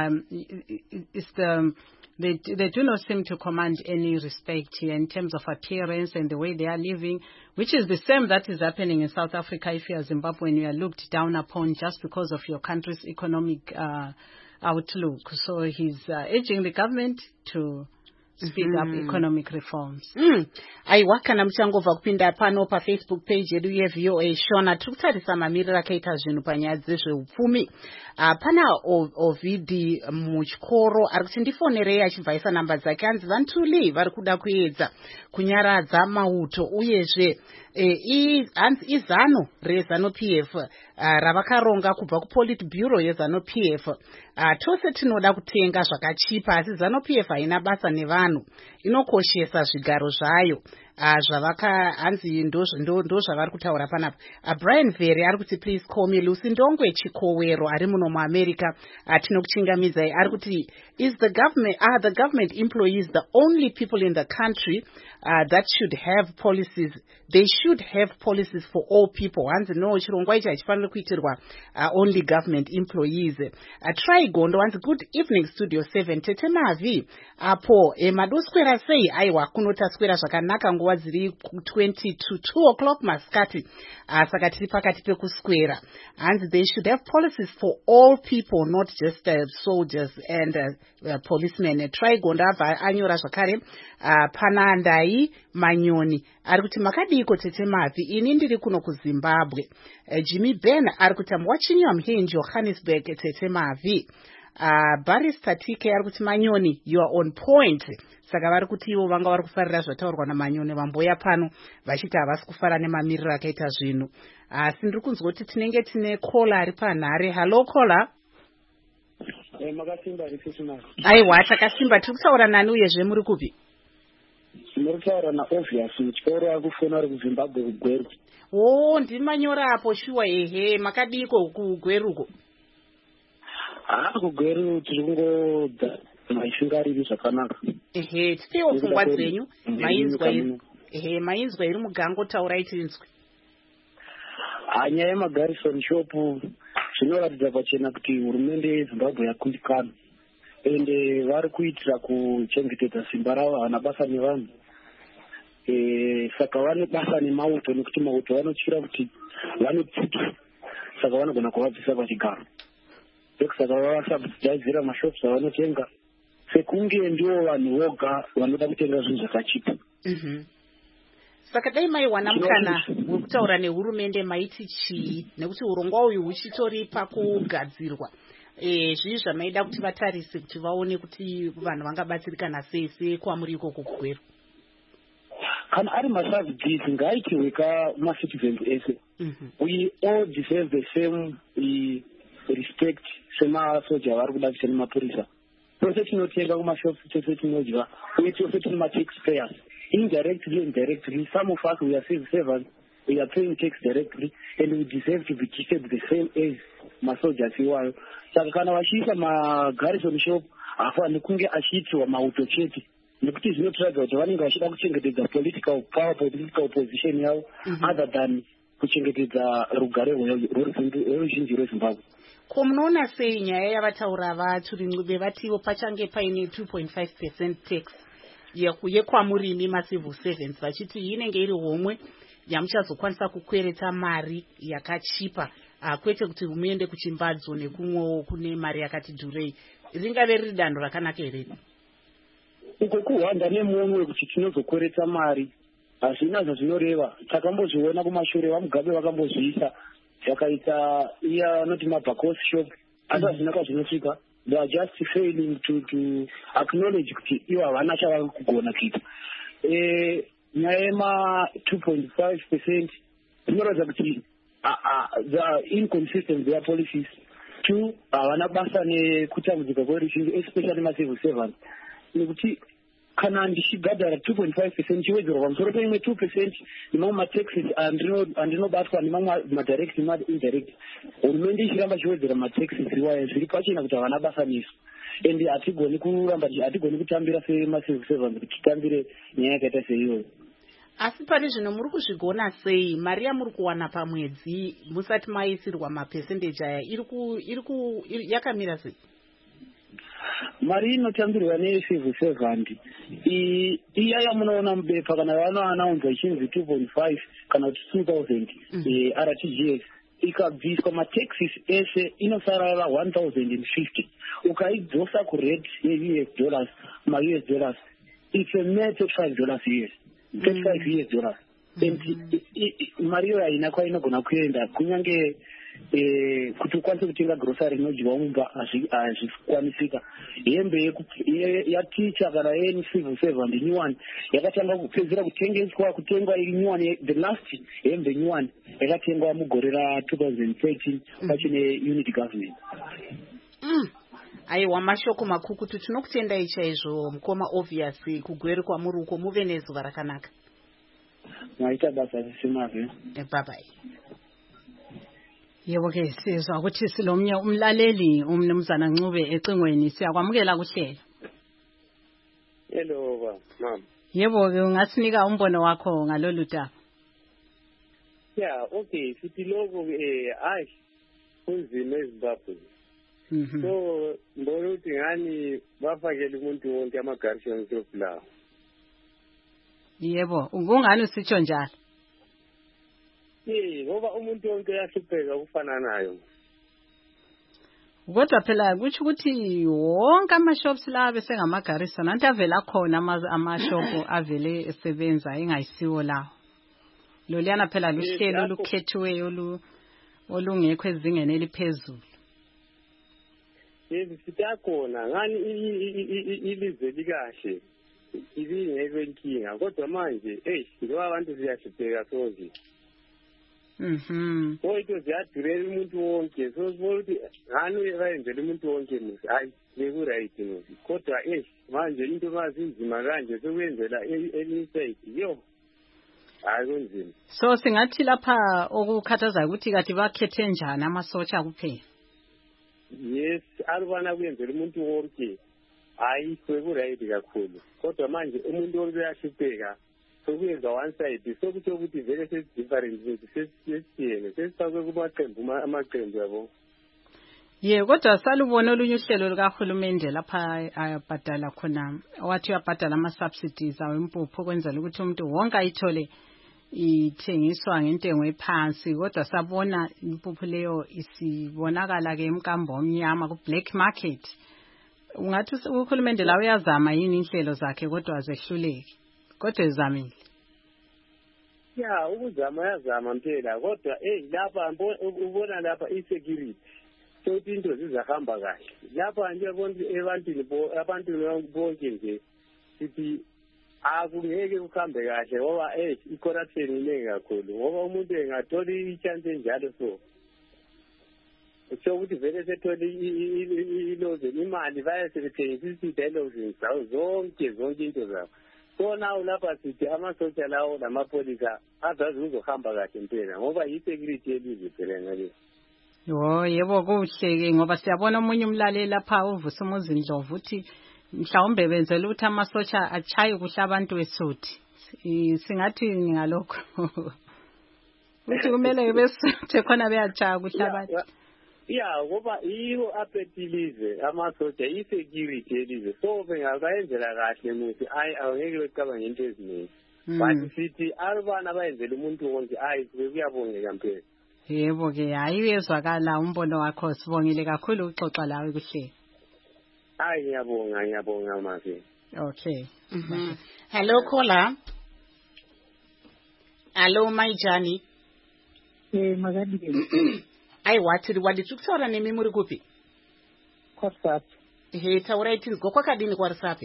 saying they do not seem to command any respect here in terms of appearance and the way they are living, which is the same that is happening in South Africa. If you are Zimbabwean, you are looked down upon just because of your country's economic outlook. So he's urging the government to speed up economic reforms. Aiwakana mchangova kupinda pano pa Facebook page yedu ye VOA Shona tukutarisa mamirira akaita zvinhu panyaya dzezveupfumi. Pana Ovidi muchikoro ari kuti ndifonerei achibvaisa namba dzake anzi vantuli vari kuda kuedza kunyaradza mauto uyezve hanzi izano rezano PF ravakaronga kubva kuPolit Bureau yezano PF. Tose tinoda kutenga zvakachipa asi zano PF haina basa nevanhu, inokoshesa zvigaro zvayo. Hanzi ndo zvavari kutaura panapa. Brian Vere ari kuti please call me Lucy Ndongwe Chikowero ari muno muAmerica. Tinokuchingamizai ari kuti the government employees the only people in the country that should have policies. They should have policies for all people. Hanzi no chirongwa ichi hachifaniri kuitirwa only government employees. Try Gondo hanzi good evening Studio 7 Tete Mavi apo madoswera sei aiwa kunotaswera zvakanaka nguva dziri 20 to 2 o'clock masikati saka tiri pakati pekuswera. Hanzi they should have policies for all people, not just soldiers and policemen. Try Gondo abva anyora zvakare pana Ndai Manyoni ari kuti makadiko Tete Mavi, ini ndiri kuno kuZimbabwe. Jimmy Ben ari kuti I'm watching you, I'm here in Johannesburg Tete Mavi. Barrister TK ari kuti Manyoni you are on point. Saka vari kuti ivo vanga vari kufarira zvataurwa naManyoni vamboya pano vachiti havasi kufara nemamiriro akaita zvinhu. Asi ndiri kunzwa kuti tinenge tine kola ari panhare. Hello kola. Makasimba rifisina. Aiwa takasimba, tiri kutaura nani uyezve muri kupi? Muri kutaura naObvious muchikoro akufona ari kuZimbabwe kuGweru. Ndimanyora apo shuwa ehe, makadiko kuGweruko? kuGweru tiri kungodza maishingariri zvakanaka. Ehe, tipewo pfungwa dzenyu mainzwa iri mugango taurai tinzwe. Nyaya yemagarrison shop zvinoratidza pachena kuti hurumende yeZimbabwe yakundikana ende vari kuitira kuchengetedza simba ravo, havana basa nevanhu. Saka vane basa nemauto nekuti mauto vanotyira kuti vanopfuta, saka vanogona kuvabvisa pachigaro. Saka vavasabhidhaizira mashops avanotenga sekunge ndiwo vanhu voga vanoda kutenga zvinhu zvakachipa. Saka dai maiwana mukana wekutaura nehurumende maiti chii, nekuti urongwa uyu huchitori pakugadzirwa. Zvii zvamaida kuti vatarise kuti vaone kuti vanhu vangabatsirikana sei kwamuri ikoko kuGweru? Kana ari masavhidhisi ngaichihweka macitizens ese. We all deserve the same respect semasoja vari kuda kuita nemapurisa. Tose tinotenga kumashops, tose tinodya, uye tose tine mataxpayers. Indirectly and directly, some of us, we are civil servants, we are paying tax directly, and we deserve to be treated the same as masoldiers iwayo. Saka kana vachiisa magarrison shop, hafaniri kunge achiitirwa mauto chete. nekuti zvinotiradza kuti vanenge vachida kuchengetedza political power, political position yavo other than kuchengetedza rugare rweruzhinji rwezimbabwe. Ko munoona sei nyaya yavataura vevatiwo pachange paine 2.5% tax yekwamurimi macivil servants vachiti inenge iri homwe yamuchazokwanisa kukweretsa mari yakachipa kwete kuti muende kuchimbadzo nekumwewo kune mari yakati dhurei. Ringave riri danho rakanaka here? Uko kuhwanda nemuono wekuti tinozokweretsa mari hazvina zvazvinoreva. Takambozviona kumashure, vamugabe vakambozviisa zvakaita iya anoti mabhakos shop, asi hazvina kwazvinosvika. They are just failing to acknowledge kuti ivo havana chavari kugona kuita. Nyaya yema 2.5% inoratidza kuti the inconsistent their policies. Two, havana basa nekutambudzika kweruzhinji, especially macivil servants. Nekuti kana ndichibhadhara 2.5% chiwedzerwa pamusoro peimwe 2% nemamwe mataxes andinobatwa nemamwe madirect nemaindirect, hurumende ichiramba chiwedzera mataxes iwayo zviri pachena kuti havana basa nesu. And hatigoni kutambira semacivil servants kuti titambire nyaya yakaita seiyoyo. Asi pari zvino muri kuzvigona sei mari yamuri kuwana pamwedzi musati maisirwa mapercentage aya yakamira sei? Mari inotambirwa necivil servant iya yamunoona mubepa kana vanoanaunza ichinzi 2.5 kana kuti 2000 RTGS ikabviswa mataxes ese inosarara 1050. Ukaidzosa kurate ye-US dollars, ma-US dollars, it's a mere $35 years. $35. And mariyo haina kwainogona kuenda kunyange kuti ukwanise kutenga grocery inodyiwa mumba hazvikwanisika. Hembe yaticha kana civil servant nyuwani yakatanga kupedzera kutengwa iri nyuwani. The last hembe nyuwani yakatengwa mugore ra 2013 pachine unity government. Aiwa, mashoko makukutu. Tinokutendai chaizvo mukoma, obviously kugweri kwamuri uko muve nezuva rakanaka. Mwaita basa risimazve. Bye bye. Yebo ke sizwa ukuthi silomnye umlaleli umnumzana Ncube ecingweni, siyakwamukela kuhlelo. Hello mama. Yebo ke ungasinika umbono wakho ngalolu daba? Yeah, okay, sithi lokho hayi kunzima eZimbabwe. So mbona ukuthi ngani bafakele umuntu wonke ama-garrison shop lawo. Yebo, ungani usitsho njalo? Ngoba umuntu wonke uyahlupheka kufana nayo. Kodwa phela kuthi ukuthi wonke ama-shops la besengama-garrison, nanti avela khona ama-shop avele esebenza engayisiwo lawo. Loliyana phela luhlelo olukhethiweyo olungekho ezingeni eliphezulu. Sitakhona ngani ilizwe likahle ibingekho inkinga, kodwa manje njengoba abantu siyahlupheka sonke. Into ziyadurela umuntu wonke, so ukuthi ngani bayenzela umuntu wonke musi, hayi beku-right musi, kodwa manje into mazinzima kanje sokuyenzela elinye side yo hayi kunzima. So singathi lapha okukhathazayo ukuthi kati bakhethe njani amasotsha kuphela? Yes, alubana kuyenzela umuntu wonke hayi beku-right kakhulu, kodwa manje umuntu wonke uyahlupheka. Sokuyenza one side sokutsho ukuthi vele sesi-different sesiyene sesifakwe amaqembu yabo. Kodwa salubona olunye uhlelo lukahulumende lapha ayabhadala khona, wathi uyabhadala ama-subsidies awempuphu ukwenzela ukuthi umuntu wonke ayithole ithengiswa ngentengo ephansi. Kodwa sabona impuphu leyo isibonakala ke emkambo omnyama ku-black market. Ungathi uhulumende la uyazama yini inhlelo zakhe kodwa azehluleki? Kodwa ezamile. Ukuzama yazama mpela, kodwa lapha ubona lapha i-security sokuthi into zizahamba kahle. Lapha nje ebantwini bonke nje sithi akungeke kuhambe kahle ngoba i-corruption iningi kakhulu, ngoba umuntu engatholi i-chance enjalo so ukuthi vele sethole ilozeni imali baye sebethengisa isida elozini zawo zonke into zabo. So now lapha sithi amasotsha lawo namapholisa azazi uzohamba kahle mpela ngoba yi-security yelizwe phela ngale. Yebo kuhle ke ngoba siyabona omunye umlaleli lapha uvusa umuzindlovu uthi mhlawumbe benzela ukuthi amasotsha achaye kuhle abantu besuthi. Singathi ngalokho. Uthi kumele besuthe khona beyachaya kuhle abantu. Yeah, ngoba yiwo aphetilize amasotsha i-security elize. So bengakayenzela kahle muthi awungeke becabanga into eziningi. But sithi abana abayenzela umuntu wonke kuyabongeka mpela. Yebo ke hayi uyezwakala umbono wakho sibongile kakhulu uxoxa lawe kuhle. Ngiyabonga manje. Okay. Hello caller. Hello Maijani. Magadi. Ai watiri walichukutaura nemi muri kupi? WhatsApp. Taura itinzgo kwakadini kwa WhatsApp?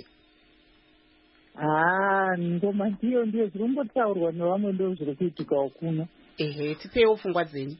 Ngoma ndiyo zvirombotaurwa nevamwe ndo zviri kuitika ukuno. Tipewo pfungwa dzenyu.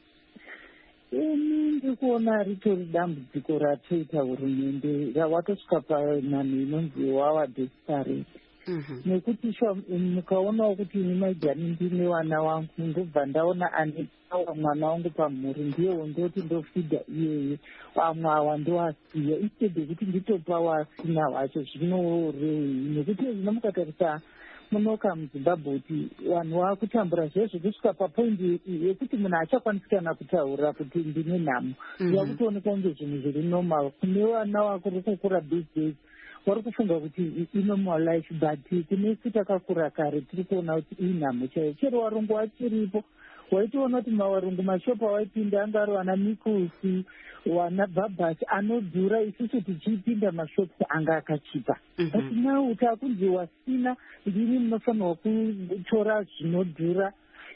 Ndiri kuona ritori dambudziko ratoita hurumende rawatosvika panhano inonzi wawa desperate. Nekuti mukaonawo kuti ini Maijani ndine vana vangu ndobva ndaona ane pawa mwana wangu pamhuri ndiyewo ndoti ndofidha iyeye vamwe ava ndoasiya instead yekuti nditopawo asina vacho zvinorei nekuti zvino mukatarisa munoka muZimbabwe kuti vanhu vakutambura zvezvo kusvika papoindi yekuti munhu achakwanisi kana kutaura kuti ndine nhamo yakutooneka kunge zvinhu zviri normal kune vana vako uri kukura these days wari kufunga kuti inormal life but kunesu takakura kare tiri kuona kuti inhamo chaiyo chero varungu vachiripo waitoona kuti mavarungu mashopa waipinda angari vana mikusi wana bhabhasi anodhura isusu tichipinda mashopi anga akachipa but now takunzi wasina ndini munofanirwa kutora zvinodhura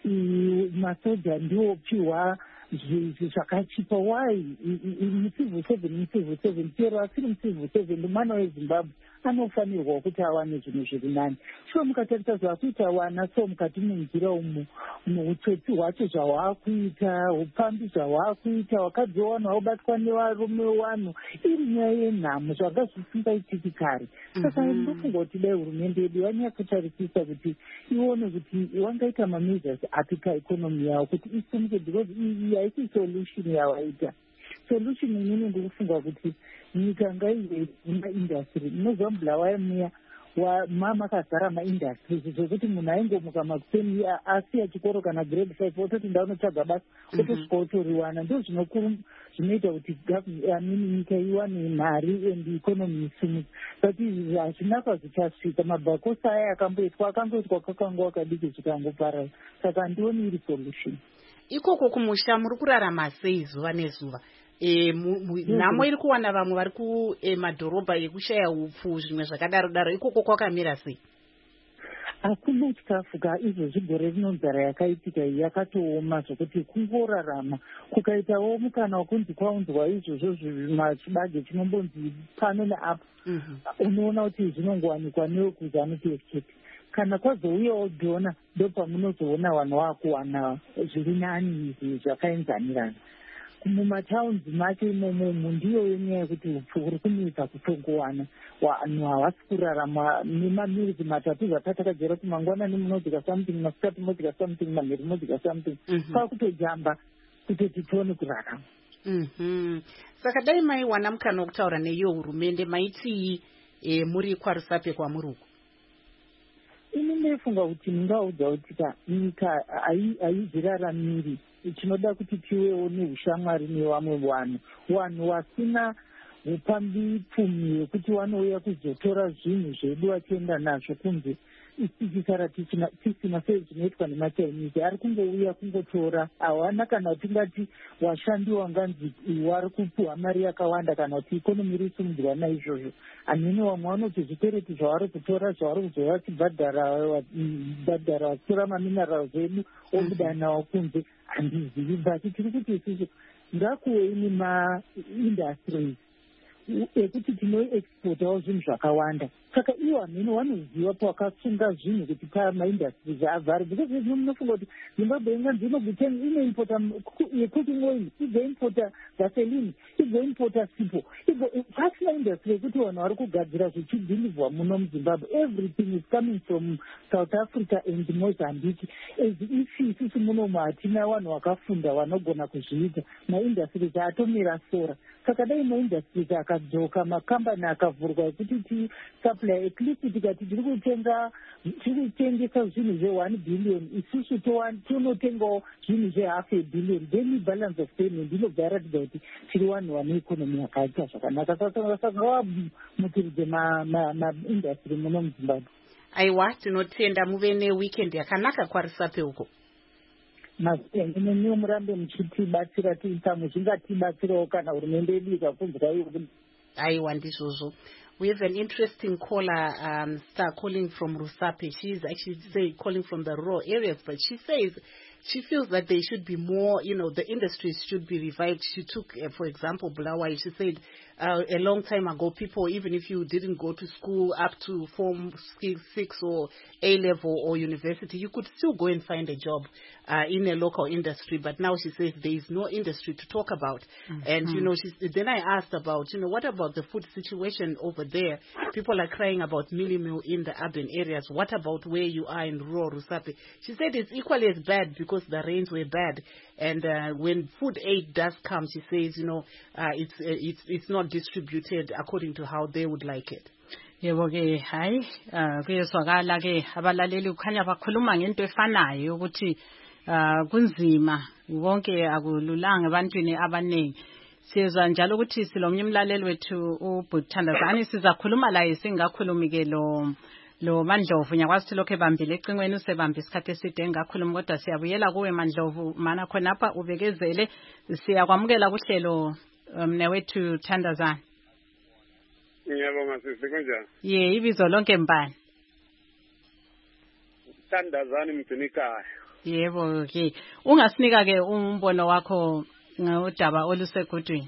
masoja ndiopiwa zvakachipa why mucivil 7 chero asiri mucivil 7 mwana weZimbabwe anofanirwa kuti awane zvinhu zviri nani sho mukatarisa zvakuita wana so mukati munzira umu utsotsi hwacho zvahwakuita upambi zvahwakuita wakadzi wanhu waubatwa nevarume wanhu iri nyaya yenhamo zvanga zvisingaitiki kare saka ndofunga kuti dai hurumende yedu yanyakutarisisa kuti ione kuti wangaita mameasures api paekonomi yavo kuti isimuke because iyi haisi solution yawaita solution inini ndikufunga kuti nyika ngaive maindastry munozwa mbulawayo muya makazara maindastries zvokuti munhu aingomuka makupeni asiya chikoro kana grade 5 ototi ndaunotsvaga basa otosvika otoriwana ndo zvinoita kuti nyika iwane mari and economy isimuke but izvi hazvina kwazvichasvika mabhakosi aya akamboitwa kakanga wakadiki zvikangoparara saka handioni iri solution. Ikoko kumusha muri kurarama sei zuva nezuva? Nhamo iri kuwana vamwe vari kumadhorobha yekushaya upfu zvimwe zvakadaro ikoko kwakamira sei? Hakuna chikafuka izvozvi gore rino nzara yakaitika iyi yakatooma zvokuti kungorarama kukaitawo mukana wekunzi kwaunzwa izvozvo machibage chinombonzi pano neapo unoona kuti zvinongowanikwa newekuzi anoti escape kana kwazouyawo dhona ndopamunozoona vanhu vakuwana zviri nani izvi zvakaenzanirana mumataunzi make imomo ndiyo yenyaya yekuti upfu uri kunetsa kutongowana vanhu havasi kurarama nemamirizi matatu zvatakajera kuti mangwanani munodzika something masikati modzika something manheru modzika something kwakutojamba kutoti tione kurarama. Saka dai maiwana mukana wekutaura neiyo hurumende maitii muri kwaRusape kwamuri uko? Ini ndinofunga kuti ndingaudza kuti nyika haizviraramiri chinoda kuti tiwewo neushamwari nevamwe vanhu vasina upambi pfumi yekuti vanouya kuzotora zvinhu zvedu vachienda nazvo kunze tikisara tisina sezvinoitwa nemachinese ari kungouya kungotora hawana kana tingati washandi wanganzi wari kupiwa mari yakawanda kana kuti ikonomi iri kumudzwa naizvozvo hanini vamwe vanoti zvikwereti zvavari kutora zvavari kuzova vachibhadhara vachitora maminerals edu obuda nawo kunze handizivi but tiri kuti isusu ngakuwei nemaindustries ekuti tinoexportawo zvinhu zvakawanda saka iwo hamene vanoziva pawakasunga zvinhu kuti pamaindastries avhare because munofunga kuti zimbabwe inganzi inoimporta yecooking oil, igoimporta gasoline, igoimporta sipo, pasina industry yekuti vanhu vari kugadzira zvichidhilivhwa muno muzimbabwe. Everything is coming from South Africa and Mozambique. As if isusu munomu hatina vanhu vakafunda vanogona kuzviita. Maindastries atomira sora. Saka dai maindastries akadzoka, makambani akavhurwa ekuti supply at least tikati tiri kutengesa zvinhu zve1 billion, isusu tonotengawo zvinhu zve500 million, then balance of payment inobva yaratidza kuti tiri vanhu vane ikonomi yakaita zvakanaka. Saka ngavamukiridze maindastry muno muzimbabwe. Aiwa, tinotenda muve neweekend yakanaka kwaRusape uko. Neniwo murambe muchitibatsira tiitamu zvingatibatsirawo kana hurumende yedu ikakunzwa iyo. Aiwa, ndizvozvo. We have an interesting caller, star calling from Rusape. She is actually calling from the rural areas, but she says she feels that there should be more, the industries should be revived. She took, for example, Bulawayo. She said a long time ago, people, even if you didn't go to school up to Form 6 or A-level or university, you could still go and find a job in a local industry. But now she says there is no industry to talk about. Mm-hmm. And, then I asked about, what about the food situation over there? People are crying about mealie meal in the urban areas. What about where you are in rural Rusape? She said it's equally as bad because the rains were bad. And when food aid does come, she says, it's not distributed according to how they would like it. Yebo ke hayi kuyezwakala ke abalaleli ukhanya bakhuluma ngento efanayo ukuthi kunzima wonke akululanga ebantwini abaningi. Sizwa njalo ukuthi silomnye umlaleli wethu uButhandazani sizakhuluma laye singakhulumi ke lo Mandlovu nyakwazi ukuthi lokho ebambile ecingweni usebamba isikhathi eside engakhuluma kodwa siyabuyela kuwe Mandlovu mana khonapha ubekezele siyakwamukela kuhlelo mnewethu Thandazani. Ngiyabonga sisi kunjani? Ibizo lonke mbani? Thandazani Mgcinikayo. Yebo ke ungasinika ke umbono wakho ngodaba olusegudwini.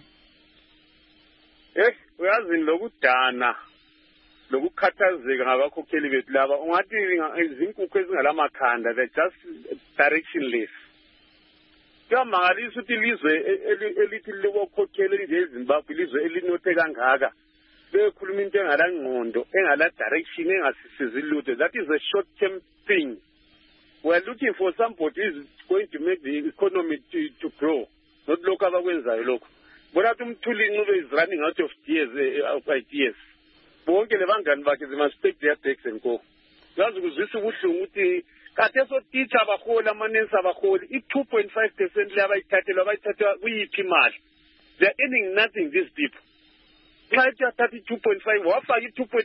Uyazi lokudana lokukhathazeka ngabakhokheli bethu laba ungathi izinkukhu ezingalamakhanda, they just directionless. Kuyamangalisa ukuthi ilizwe elithi lokukhokhela eZimbabwe ilizwe elinothe kangaka bekhuluma into engala ngqondo engala direction engasisizi lutho. That is a short term thing. We are looking for somebody who is going to make the economy to grow, not lokho abakwenzayo lokho. Bona umthuli inqube is running out of ideas. Bonke lebangani bakhe they must take their takes and go. Yazi kuzwisa ubuhlungu ukuthi kade so teacher abaholi amanensi abaholi i2.5% abayithathelwa kuyiphi imali. They are earning nothing, these people. Xa ithatha 2.5 wafaka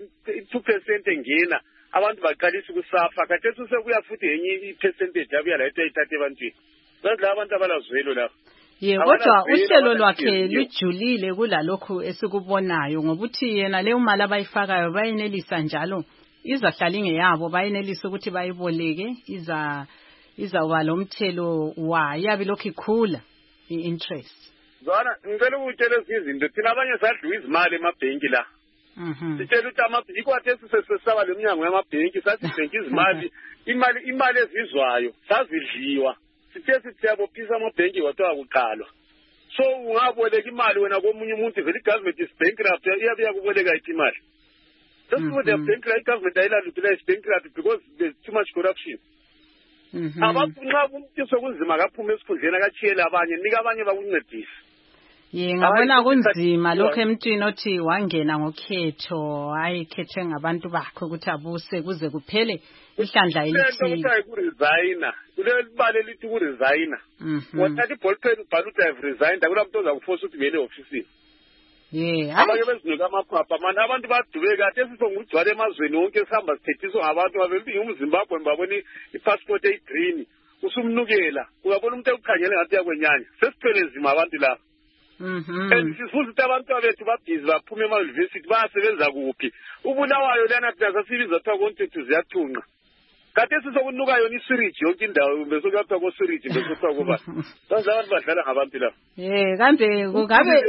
i2% engena abantu baqalisa ukusafa kade sekuya futhi enye ipercentage abuya la ithathe ebantwini. Bazi la abantu abalazwelo la. Kodwa uhlelo lwakhe lujulile kulalokho esikubonayo ngokuthi yena leyo mali abayifakayo bayinelisa njalo izahlala ingeyabo bayinelisa ukuthi bayiboleke izawuba lomthelo wayabi lokho ikhula i-interest. Zona ngicela ukutshela izinto thina abanye sadliwa izimali emabhenki la. Sitshela ukuthi amabhenki kwathe sisesaba leminyango yamabhenki sathi ibhenki izimali imali ezizwayo sazidliwa. Sithe siyabophisa amabhenki wathiwa kuqalwa. So ungaboleka imali wena komunye umuntu vele government is bankrupt iyabuya kuboleka iphi imali. Just with the bankrupt government ayilalutile is bankrupt because there's too much corruption. Abafunqa umuntu sokunzima kaphuma esikhundleni akachiyela abanye nika abanye bakuncedisa. Ngabona kunzima lokho emntwini othi wangena ngokhetho ayikhethe ngabantu bakho ukuthi abuse kuze kuphele ihlandla elithile. Ukuthi kuresigna kuleli bale lithi kuresigna. Wathatha iballpen ubhala ukuthi I've resigned akulamntu ozakuforce ukuthi vele office. Abanye bezinika amaphapha manje abantu badube kade sisongugcwala emazweni wonke sihamba sithethiswa ngabantu ngabeli uMzimbabwe mbabona ipassport eyigreen usumnukela uyabona umuntu ekukhangele ngathi yakwenyanya sesiphele nzima abantu la. And sifuza ukuthi abantu abethu babhizi baphume ema-university bayasebenza kuphi. Ubulawayo lana thina sibiza kuthiwa kontethu ziyathunqa. Kade sisokunuka yona isiriji yonke indawo bese kuthiwa kosiriji bese kuthiwa kuba. Abantu badlala ngabantu la. Kambe kungabe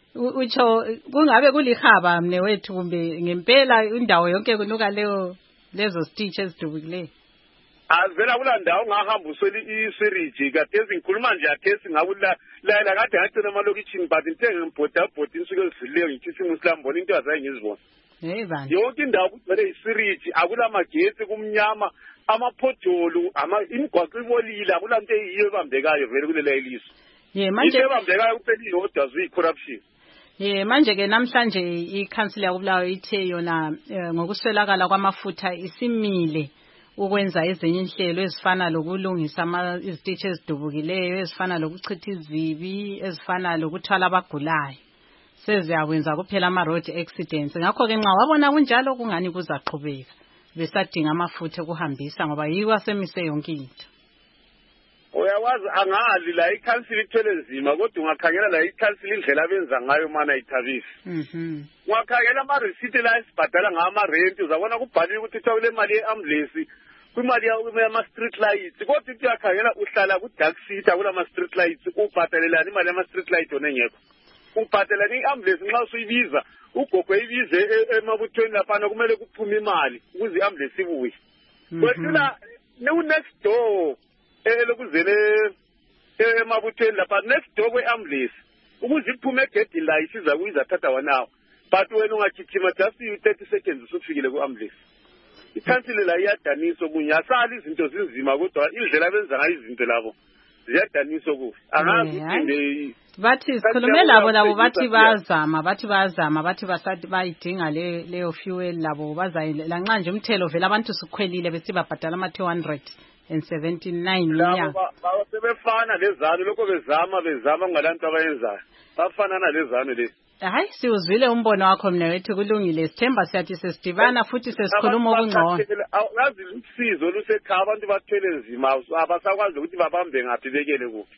utsho kungabe kulihaba mnewethu kumbe ngempela indawo yonke kunuka lezo stitch ezidubukileyo. Avela kula ndawo ngahamba usweli isiriji kathesi ngikhuluma nje athesi ngakula la kade ngagcina amalokitshini but ngithenge ngibhoda insuku ezileyo ngithi simuslam into azayi ngizibona. Yonke indawo kugcwele isiriji akula magetsi kumnyama amaphodolo imigwaqo ibolile akula nto eyiyo ebambekayo vele kulela ilizwe. Manje ebambekayo kuphela iyodwa ziyi-corruption. Manje ke namhlanje i-council yakubulawayo ithe yona ngokuswelakala kwamafutha isimile ukwenza ezinye inhlelo ezifana lokulungisa izititshi ezidubukileyo, ezifana lokuchitha izibi, ezifana lokuthwala abagulayo. Seziyakwenza kuphela ama-road accidents. Ngakho ke nxa wabona kunjalo kungani kuzaqhubeka besadinga amafutha okuhambisa ngoba yiwo asemise yonke into. Uyawazi angali la i-council ithwele nzima kodwa ungakhangela la i-council indlela abenza ngayo mana ithabisi. Ungakhangela ama-receipt la esibhadala ngama-rent uzabona kubhaliwe ukuthi kule mali ye-ambulance kwimali yama-street lights kodwa ukuthi uyakhangela uhlala ku-dark city kulama-street lights ubhadalelani imali yama-street light yona engekho. Ubhadalani i-ambulance nxa usuyibiza ugogo ibize emabuthweni laphana kumele kuphume imali ukuze i-ambulance ibuye. Kwethula next door lokuzele emabuthweni lapha next door kwe-ambulance ukuze iphume egedini la isiza kuyizathatha 1 hour but wena ungagijima just 30 seconds usufikile ku-ambulance. I-council la iyadanisa okunye asali izinto zinzima kodwa indlela abenza ngayo izinto labo ziyadanisa okuhle. Angazi ukuthi bathi sikhulume labo bathi bayazama bathi basathi bayidinga leyo fuel labo bazayela nxa nje umthelo vele abantu sikhwelile besibabhadala ama-279 minyaka. Sebefana lezano lokho bezama ngalanto abayenzayo bafana nalezano lezi. Hayi siwuzwile umbono wakho mnewethu kulungile sithemba siyathi sesidibana futhi sesikhuluma okungcono. Ngazi usizo lusekhaya abantu bathwele nzima abasakwazi ukuthi babambe ngaphi bekele kuphi.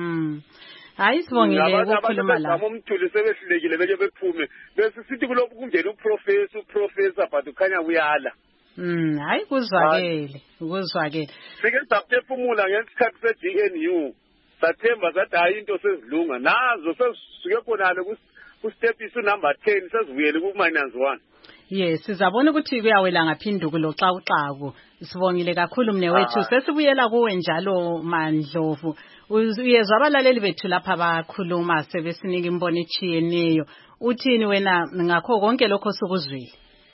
Hayi sibongile ukukhuluma la. Umthuli sebehlulekile beke bephume bese sithi kulokhu kungena uprofessor but ukhanya uyala. Hayi kuzwakele. Sike saphefumula ngesikhathi se-GNU sathemba sathi hayi into sezilunga nazo sesisuke khonale ku-step number 10 sezibuyele ku-1. Yes sizabona ukuthi kuyawela ngaphinduku lo xawuxaku. Sibongile kakhulu mnewethu sesibuyela kuwe njalo Mandlovu. Uyezwa abalaleli bethu lapha bakhuluma sebesinika imbono echiyeneyo. Uthini wena ngakho konke lokho sokuzwile?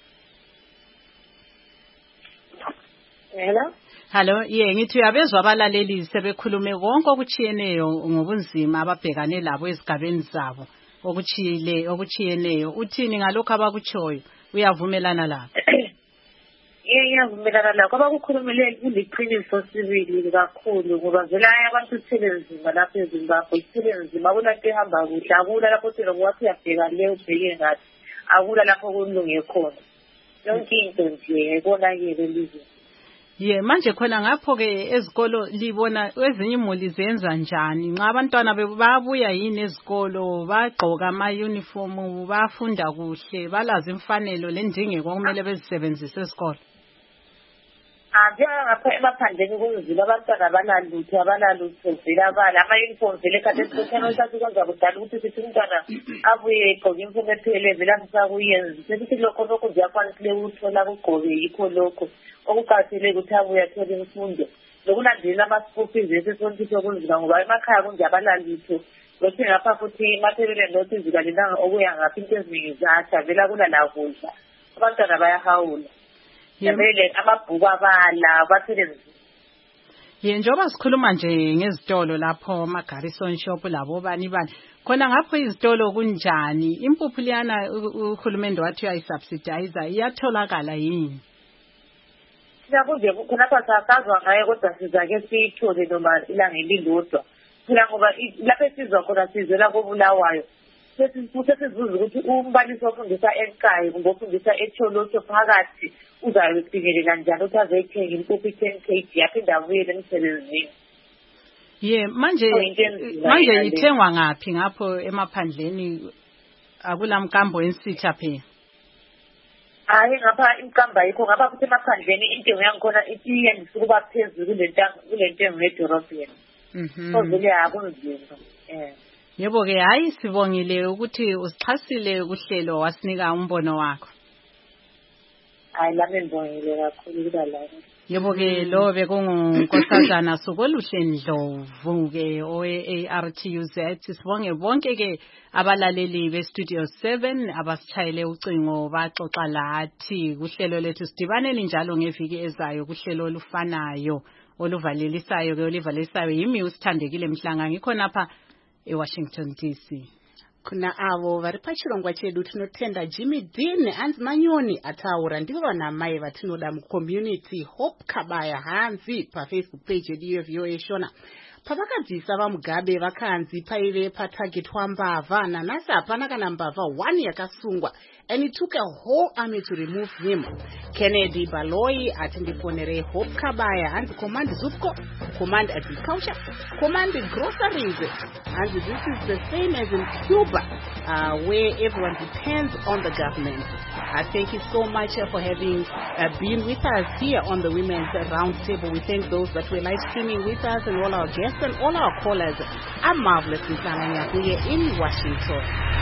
Hello ngithi uyabezwa abalaleli sebekhulume konke okuchiyeneyo ngobunzima ababhekane labo ezigabeni zabo okuchiyeneyo. Uthini ngalokho abakuchoyo? Uyavumelana labo? Ngiyavumelana lakho abakukhulumile kuliqiniso sibili kakhulu ngoba vele abantu sithele nzima lapha eZimbabwe sithele nzima akunanto ehamba kuhle akula lapho thina kwathi uyabheka le ubheke ngathi akula lapho kulunge khona yonke into nje ibonakele lizwe. Manje khona ngapho ke ezikolo libona ezinye imuli zenza njani nxa abantwana babuya yini ezikolo bagqoka ama-uniform bafunda kuhle balazi imfanelo lendingeko okumele bezisebenzise esikolo? Ngapha emaphandleni kunzima abantwana abanalutho vele ama-uniform vele kade esikhona esathi kwenza kudala ukuthi sithi umntwana abuye egqoke imfumo ephelele vele asisakuyenza sesithi lokho ziyakwanisile ukuthola kugqoke yikho lokho okuqakathekile ukuthi abuye athole imfundo nokulandelela ama-school esesonto kunzima ngoba emakhaya kunje abalalutho lokuthi ngapha futhi mathelele nothi zikalelanga okuya ngapha into eziningi zasha vele kulala kudla abantwana bayahawula vele amabhuku abala bathele nzima. Njengoba sikhuluma nje ngezitolo lapho ama-Garrison shop labo bani khona ngapho izitolo kunjani impuphu liyana uhulumende wathi uyayisubsidize iyatholakala yini? Siyakunje khonapha sasazwa ngayo kodwa sizake siyithole noma ilanga elilodwa phela ngoba lapho esizwa khona sizela kobulawayo sesizibuza ukuthi umbalisi ofundisa eNkayi kumbe ofundisa eTsholotsho phakathi uzayo kufinyelela njani ukuthi azoyithenga impuphu 10 kg yaphinda abuyele emsebenzini. Manje ithengwa ngaphi ngapho emaphandleni akulamkambo ensitha phela? Hayi ngapha imkamba yikho ngapha futhi emaphandleni intengo yangikhona iyandisa ukuba phezulu kule ntengo yedorobheni. Vele akunzima. Yebo ke hayi sibongile ukuthi usixhasile uhlelo wasinika umbono wakho. Hayi lami ngibongile kakhulu kuba la. Yebo ke lo bekungunkosazana Sokoluhle Ndlovu ke owe-ARTUZ. Sibonge bonke ke abalaleli be-Studio 7 abasitshayele ucingo baxoxa lathi kuhlelo lethu. Sidibaneni njalo ngeviki ezayo kuhlelo olufanayo oluvalelisayo ke olivalisayo yimi usithandekile Mhlanga ngikhona lapha eWashington DC. Kuna avo vari pachirongwa chedu tinotenda Jimmy Dean hanzi Manyoni ataura ndivo vanamai vatinoda mucommunity. Hope Kabaya hanzi paFacebook page yedu yeVOA Shona pavakadzisa vaMugabe vakanzi paive patargetwa mbavha nanhasi hapana kana mbavha 1 yakasungwa and it took a whole army to remove him. Kennedy Baloyi atindifonere Hope Kabaya hanzi command Zupco, command agriculture, command groceries. And this is the same as in Cuba where everyone depends on the government. Thank you so much for having been with us here on the Women's Roundtable. We thank those that were live streaming with us and all our guests and all our callers. I'm Marvelous Mhlanga in Washington.